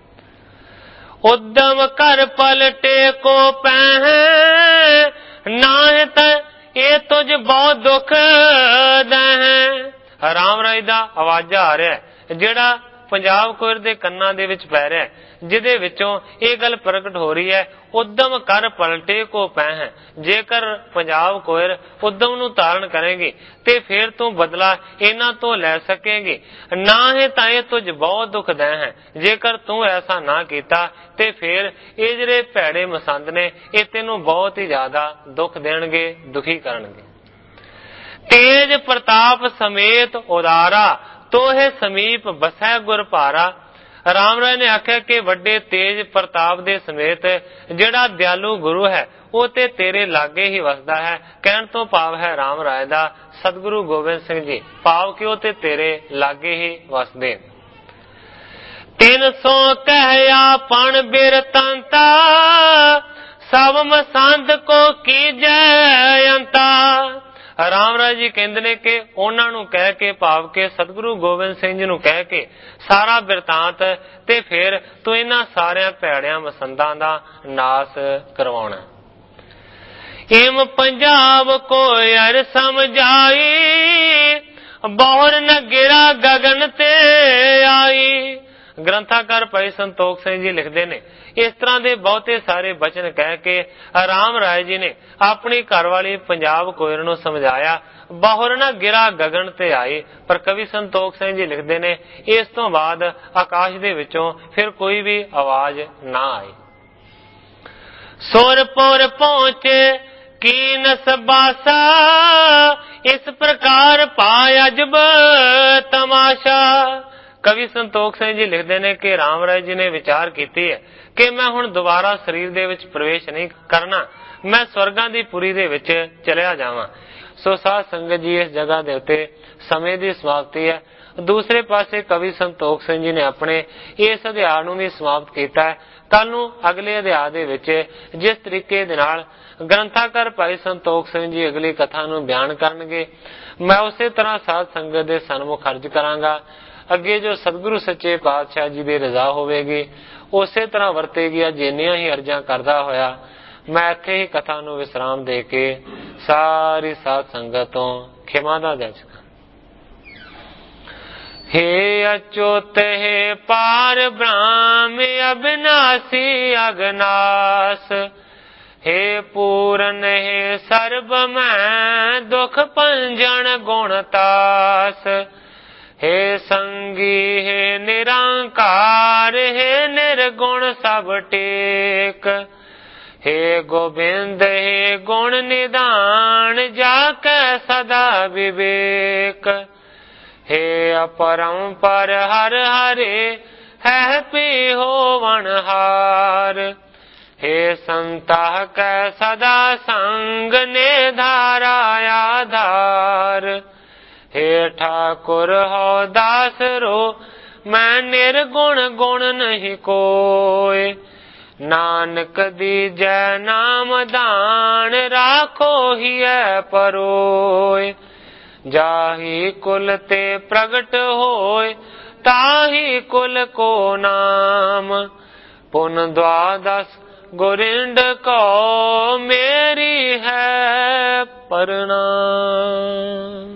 ਉਦਮ ਕਰ ਪਲਟੇ ਕੋ ਪਹਿ, ਨਾਹਿ ਤਾਂ ਇਹ ਤੁਝ ਬਹੁਤ ਦੁੱਖ ਦਹਿ। ਰਾਮ ਰਾਏ ਦਾ ਆਵਾਜ਼ਾ ਆ ਰਿਹਾ ਹੈ ਜਿਹੜਾ ਪੰਜਾਬ ਕੌਰ ਦੇ ਕੰਨਾਂ ਦੇ ਵਿੱਚ ਪੈ ਰਿਹਾ, ਜਿਹਦੇ ਵਿੱਚੋਂ ਇਹ ਗੱਲ ਪ੍ਰਗਟ ਹੋ ਰਹੀ ਹੈ, ਉਦਮ ਕਰ ਪਲਟੇ ਕੋ ਪਹਿ। ਜੇਕਰ ਪੰਜਾਬ ਕੌਰ ਉਦਮ ਨੂੰ ਧਾਰਨ ਕਰੇਗੀ ਤੇ ਫਿਰ ਤੂੰ ਬਦਲਾ ਇਹਨਾਂ ਤੋਂ ਲੈ ਸਕੇਗੀ। ਨਾ ਹੈ ਤਾਂ ਇਹ ਤੁਝ ਬਹੁਤ ਦੁੱਖ ਦੇ ਹੈ, ਜੇਕਰ ਤੂੰ ਐਸਾ ਨਾ ਕੀਤਾ ਤੇ ਫਿਰ ਇਹ ਜਿਹੜੇ ਭੈੜੇ ਮਸੰਦ ਨੇ ਇਹ ਤੈਨੂੰ ਬਹੁਤ ਹੀ ਜ਼ਿਆਦਾ ਦੁੱਖ ਦੇਣਗੇ, ਦੁਖੀ ਕਰਨਗੇ। ਤੇਜ ਪ੍ਰਤਾਪ ਸਮੇਤ ਉਦਾਰਾ, ਤੋਹੇ ਸਮੀਪ ਬਸੈ ਗੁਰ ਭਾਰਾ। ਰਾਮ ਰਾਏ ਨੇ ਆਖਿਆ ਕਿ ਵੱਡੇ ਤੇਜ ਪ੍ਰਤਾਪ ਦੇ ਸਮੇਤ ਜਿਹੜਾ ਦਿਆਲੂ ਗੁਰੂ ਹੈ ਉਹ ਤੇ ਤੇਰੇ ਲਾਗੇ ਹੀ ਵਸਦਾ ਹੈ। ਕਹਿਣ ਤੋਂ ਭਾਵ ਹੈ ਰਾਮ ਰਾਏ ਦਾ ਸਤਿਗੁਰੂ ਗੋਬਿੰਦ ਸਿੰਘ ਜੀ, ਭਾਵ ਕਿ ਉਹ ਤੇ ਤੇਰੇ ਲਾਗੇ ਹੀ ਵਸਦੇ। ਤਿੰਨ ਸੌ ਕਹਿਆ ਪਣ ਬਿਰਤੰਤਾ, ਸਭ ਮਸੰਦ ਕੋ ਕੀਜੈ ਅੰਤਾ। ਰਾਮ ਰਾਏ ਜੀ ਕਹਿੰਦੇ ਨੇ ਕਿ ਉਹਨਾਂ ਨੂੰ ਕਹਿ ਕੇ, ਭਾਵ ਕਿ ਸਤਿਗੁਰੂ ਗੋਬਿੰਦ ਸਿੰਘ ਜੀ ਨੂੰ ਕਹਿ ਕੇ ਸਾਰਾ ਬਿਰਤਾਂਤ ਤੇ ਫਿਰ ਤੂੰ ਇਹਨਾਂ ਸਾਰਿਆਂ ਭੈੜਿਆਂ ਮਸੰਦਾਂ ਦਾ ਨਾਸ ਕਰਵਾਉਣਾ। ਇਮ ਪੰਜਾਬ ਕੋ ਅਰ ਸਮਝਾਈ, ਬਹੁਰ ਨ ਗਿਰਾ ਗਗਨ ਤੇ ਆਈ। ਗ੍ਰੰਥਾਕਾਰ ਭਾਈ ਸੰਤੋਖ ਸਿੰਘ ਜੀ ਲਿਖਦੇ ਨੇ ਇਸ ਤਰ੍ਹਾਂ ਦੇ ਬਹੁਤੇ ਸਾਰੇ ਬਚਨ ਕਹਿ ਕੇ ਰਾਮ ਰਾਏ ਜੀ ਨੇ ਆਪਣੀ ਘਰਵਾਲੀ ਪੰਜਾਬ ਕੌਰ ਨੂੰ ਸਮਝਾਇਆ, ਬਹੁਰ ਨਾ ਗਿਰਾ ਗਗਨ ਤੇ ਆਈ। ਪਰ ਕਵੀ ਸੰਤੋਖ ਸਿੰਘ ਜੀ ਲਿਖਦੇ ਨੇ ਇਸ ਤੋਂ ਬਾਅਦ ਆਕਾਸ਼ ਦੇ ਵਿੱਚੋਂ ਫਿਰ ਕੋਈ ਵੀ ਆਵਾਜ਼ ਨਾ ਆਈ। ਸੁਰਪੁਰ ਪਹੁੰਚੇ ਕੀਨ ਸਬਾਸਾ, ਇਸ ਪ੍ਰਕਾਰ ਪਾਇ ਅਜਬ ਤਮਾਸ਼ਾ। ਕਵੀ ਸੰਤੋਖ ਸਿੰਘ ਜੀ ਲਿਖਦੇ ਨੇ ਕਿ ਰਾਮ ਰਾਏ ਜੀ ਨੇ ਵਿਚਾਰ ਕੀਤੀ ਹੈ ਕਿ ਮੈਂ ਹੁਣ ਦੁਬਾਰਾ ਸਰੀਰ ਦੇ ਵਿੱਚ ਪ੍ਰਵੇਸ਼ ਨਹੀਂ ਕਰਨਾ, ਮੈਂ ਸਵਰਗਾਂ ਦੀ ਪੁਰੀ ਦੇ ਵਿੱਚ ਚਲਿਆ ਜਾਵਾਂ। ਸੋ ਸਾਧ ਸੰਗਤ ਜੀ, ਇਸ ਜਗ੍ਹਾ ਦੇ ਉੱਤੇ ਸਮੇਂ ਦੀ ਸਮਾਪਤੀ ਹੈ। ਦੂਸਰੇ ਪਾਸੇ ਕਵੀ ਸੰਤੋਖ ਸਿੰਘ ਜੀ ਨੇ ਆਪਣੇ ਇਸ ਅਧਿਆਇ ਨੂੰ ਵੀ ਸਮਾਪਤ ਕੀਤਾ ਹੈ। ਕੱਲ ਨੂੰ ਅਗਲੇ ਅਧਿਆਇ ਦੇ ਵਿੱਚ ਜਿਸ ਤਰੀਕੇ ਦੇ ਨਾਲ ਗ੍ਰੰਥਾਕਾਰ ਭਾਈ ਸੰਤੋਖ ਸਿੰਘ ਜੀ ਅਗਲੀ ਕਥਾ ਨੂੰ ਬਿਆਨ ਕਰਨਗੇ, ਮੈਂ ਉਸੇ ਤਰ੍ਹਾਂ ਸਾਧ ਸੰਗਤ ਦੇ ਸਨਮੁਖ ਅਰਜ ਕਰਾਂਗਾ। ਅੱਗੇ ਜੋ ਸਤਿਗੁਰੂ ਸੱਚੇ ਪਾਤਸ਼ਾਹ ਜੀ ਦੀ ਰਜ਼ਾ ਹੋਵੇਗੀ ਉਸੇ ਤਰ੍ਹਾਂ ਵਰਤੇਗੀ। ਅੱਜ ਇੰਨੀਆਂ ਹੀ ਅਰਜ਼ਾਂ ਕਰਦਾ ਹੋਇਆ ਮੈਂ ਇੱਥੇ ਹੀ ਕਥਾ ਨੂੰ ਵਿਸਰਾਮ ਦੇ ਕੇ ਸਾਰੀ ਸਾਧ ਸੰਗਤ ਤੋਂ ਖਿਮਾ ਦਾ ਜਾਚਕਾਂ। हे अच्युत हे पार ब्रह्म अविनाशी अगनाश, हे पूरन हे सर्व मैं दुख पंजन गुणतास, हे संगी हे निरंकार हे निर्गुण सब टेक, हे गोविंद हे गुण निदान जाके सदा विवेक, हे अपरंपर हर हरे है पी होवनहार, हे संता कै सदा संग ने धारा आधार, हे ठाकुर हो दास रो मैं निर्गुण गुण नहीं कोय, नानक दीजै नाम दान राखो ही परोय, जाही कुल ते प्रगट होय ताही कुल को नाम, पुन द्वादश गोरिंड को मेरी है प्रणाम।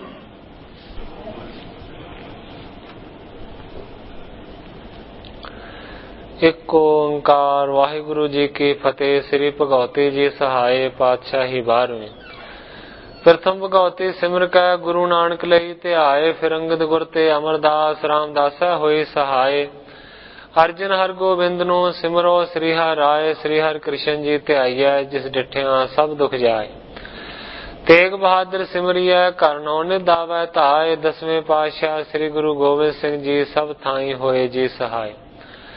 एक ओंकार वाहिगुरु जी की फतेह। श्री भगवती जी सहाय पातशाही बारहवीं। प्रथम भगवती सिमर कै गुरु नानक लई ध्याए, फिर अंगद गुर ते अमरदास रामदासा होई सहाय, अर्जन हर गोबिंद नो सिमरो श्री हर राय, श्री हर कृष्ण जी ध्याइए जिस डिठिया सब दुख जाए, तेग बहादुर सिमरिया घर नौ निधावै धाय, दसवें पातशाह श्री गुरु गोबिंद सिंह जी सब थाई होए जी सहाय,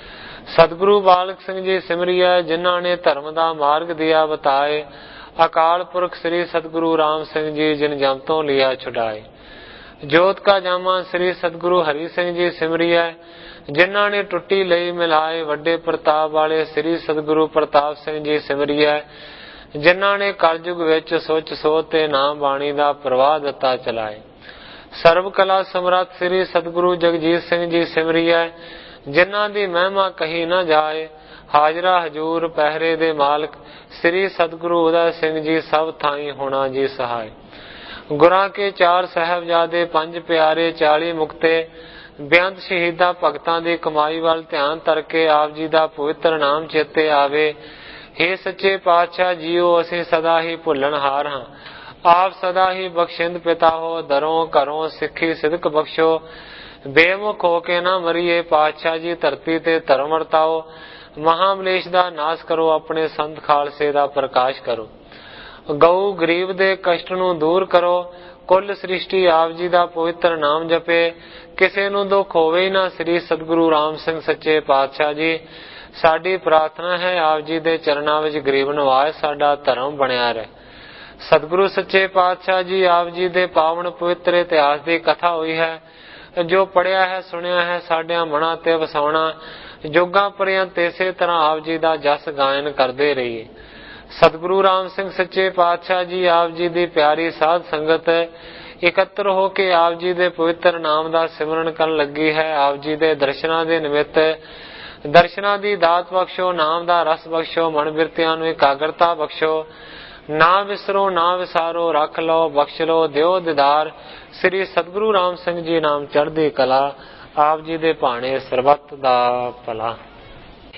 ਸਤਿਗੁਰੂ ਬਾਲਕ ਸਿੰਘ ਜੀ ਸਿਮਰਿਐ, ਜਿਨ੍ਹਾਂ ਨੇ ਧਰਮ ਦਾ ਮਾਰਗ ਦਿਆ ਬਤਾਏ। ਅਕਾਲ ਪੁਰਖ ਸ੍ਰੀ ਸਤਿਗੁਰੂ ਰਾਮ ਸਿੰਘ ਜੀ, ਜਿਨ ਜਮ ਤੋਂ ਲਿਆ ਛੁਡਾਏ। ਜੋਤ ਕਾ ਜਾਮਾ ਸ੍ਰੀ ਸਤਿਗੁਰੂ ਹਰੀ ਸਿੰਘ ਜੀ ਸਿਮਰਿਐ, ਜਿਨ੍ਹਾਂ ਨੇ ਟੁੱਟੀ ਲਈ ਮਿਲਾਏ। ਵੱਡੇ ਪ੍ਰਤਾਪ ਵਾਲੇ ਸ੍ਰੀ ਸਤਿਗੁਰੂ ਪ੍ਰਤਾਪ ਸਿੰਘ ਜੀ ਸਿਮਰਿਐ, ਜਿਨ੍ਹਾਂ ਨੇ ਕਲਯੁਗ ਵਿੱਚ ਸੁੱਚ ਸੋਧ ਤੇ ਨਾਮ ਬਾਣੀ ਦਾ ਪ੍ਰਵਾਹ ਦਿੱਤਾ ਚਲਾਏ। ਸਰਬ ਕਲਾ ਸਮਰੱਥ ਸ੍ਰੀ ਸਤਿਗੁਰੂ ਜਗਜੀਤ ਸਿੰਘ ਜੀ ਸਿਮਰਿਐ, ਜਿਨ੍ਹਾਂ ਦੀ ਮਹਿਮਾ ਕਹੀ ਨਾ ਜਾਏ। ਹਾਜ਼ਰਾ ਹਜੂਰ ਪਹਿਰੇ ਦੇ ਮਾਲਕ ਸ੍ਰੀ ਸਤਿਗੁਰੂ ਉਦੈ ਸਿੰਘ ਜੀ, ਸਭ ਥਾਈ ਹੋਣਾ ਜੀ ਸਹਾਏ। ਗੁਰਾਂ ਕੇ ਚਾਰ ਸਾਹਿਬਜ਼ਾਦੇ, ਪੰਜ ਪਿਆਰੇ, ਚਾਲੀ ਮੁਕਤੇ, ਬੇਅੰਤ ਸ਼ਹੀਦਾਂ ਭਗਤਾਂ ਦੀ ਕਮਾਈ ਵੱਲ ਧਿਆਨ ਧਰ ਕੇ ਆਪ ਜੀ ਦਾ ਪਵਿੱਤਰ ਨਾਮ ਚੇਤੇ ਆਵੇ। ਹੇ ਸੱਚੇ ਪਾਤਸ਼ਾਹ ਜੀਓ, ਅਸੀਂ ਸਦਾ ਹੀ ਭੁੱਲਣਹਾਰ ਹਾਂ। ਆਪ ਸਦਾ ਹੀ ਬਖਸ਼ਿੰਦ ਪਿਤਾ ਹੋ, ਦਰੋਂ ਘਰੋਂ ਸਿੱਖੀ ਸਿਦਕ ਬਖਸ਼ੋ। ਬੇਮੁਖ ਹੋ ਕੇ ਨਾ ਮਰੀਏ ਪਾਤਸ਼ਾਹ ਜੀ, ਧਰਤੀ ਤੇ ਧਰਮ ਵਰਤਾਓ। ਮਹਾਮਲੇਸ਼ ਦਾ ਨਾਸ਼ ਕਰੋ, ਆਪਣੇ ਸੰਤ ਖਾਲਸੇ ਦਾ ਪ੍ਰਕਾਸ਼ ਕਰੋ। ਗਊ ਗਰੀਬ ਦੇ ਕਸ਼ਟ ਨੂੰ ਦੂਰ ਕਰੋ। ਕੁੱਲ ਸ੍ਰਿਸ਼ਟੀ ਆਪ ਜੀ ਦਾ ਪਵਿੱਤਰ ਨਾਮ ਜਪੇ। ਕਿਸੇ ਨੂੰ ਦੁੱਖ ਹੋਵੇ ਹੀ ਨਾ। ਸ੍ਰੀ ਸਤਿਗੁਰੂ ਰਾਮ ਸਿੰਘ ਸੱਚੇ ਪਾਤਸ਼ਾਹ ਜੀ, ਸਾਡੀ ਪ੍ਰਾਰਥਨਾ ਹੈ ਆਪ ਜੀ ਦੇ ਚਰਨਾਂ ਵਿੱਚ ਗਰੀਬ ਨਿਵਾਜ ਸਾਡਾ ਧਰਮ ਬਣਿਆ ਰਹੇ। ਸਤਿਗੁਰੂ ਸੱਚੇ ਪਾਤਸ਼ਾਹ ਜੀ, ਆਪ ਜੀ ਦੇ ਪਾਵਨ ਪਵਿੱਤਰ ਇਤਿਹਾਸ ਦੀ ਕਥਾ ਹੋਈ ਹੈ, ਜੋ ਪੜਿਆ ਹੈ ਸੁਣਿਆ ਹੈ, ਸਾਡਿਆਂ ਮਨਾਂ ਤੇ ਵਸਾਉਣਾ। ਜੋਗਾਂ ਪਰਯੰਤ ਇਸੇ ਤਰ੍ਹਾਂ ਆਪ ਜੀ ਦਾ ਜਸ ਗਾਇਨ ਕਰਦੇ ਰਹੀਏ। ਸਤਿਗੁਰੂ ਰਾਮ ਸਿੰਘ ਸੱਚੇ ਪਾਤਸ਼ਾਹ ਜੀ, ਆਪ ਜੀ ਦੀ ਪਿਆਰੀ ਸਾਧ ਸੰਗਤ ਇਕੱਤਰ ਹੋ ਕੇ ਆਪ ਜੀ ਦੇ ਪਵਿੱਤਰ ਨਾਮ ਦਾ ਸਿਮਰਨ ਕਰਨ ਲੱਗੀ ਹੈ। ਆਪ ਜੀ ਦੇ ਦਰਸ਼ਨਾਂ ਦੇ ਨਿਮਿਤ ਦਰਸ਼ਨਾਂ ਦੀ ਦਾਤ ਬਖਸ਼ੋ, ਨਾਮ ਦਾ ਰਸ ਬਖਸ਼ੋ, ਮਨ ਬਿਰਤਿਆਂ ਨੂੰ ਇਕਾਗਰਤਾ ਬਖਸ਼ੋ। ਨਾ ਵਿਸਰੋ ਨਾ ਵਿਸਾਰੋ, ਰੱਖ ਲਓ ਬਖਸ਼ ਲਓ, ਦਿਓ ਦਿਦਾਰ। ਸ੍ਰੀ ਸਤਿਗੁਰੂ ਰਾਮ ਸਿੰਘ ਜੀ ਨਾਮ ਚੜ੍ਹਦੀ ਕਲਾ। ਆਪ ਜੀ ਦੇ ਭਾਣੇ ਸਰਬੱਤ ਦਾ ਭਲਾ।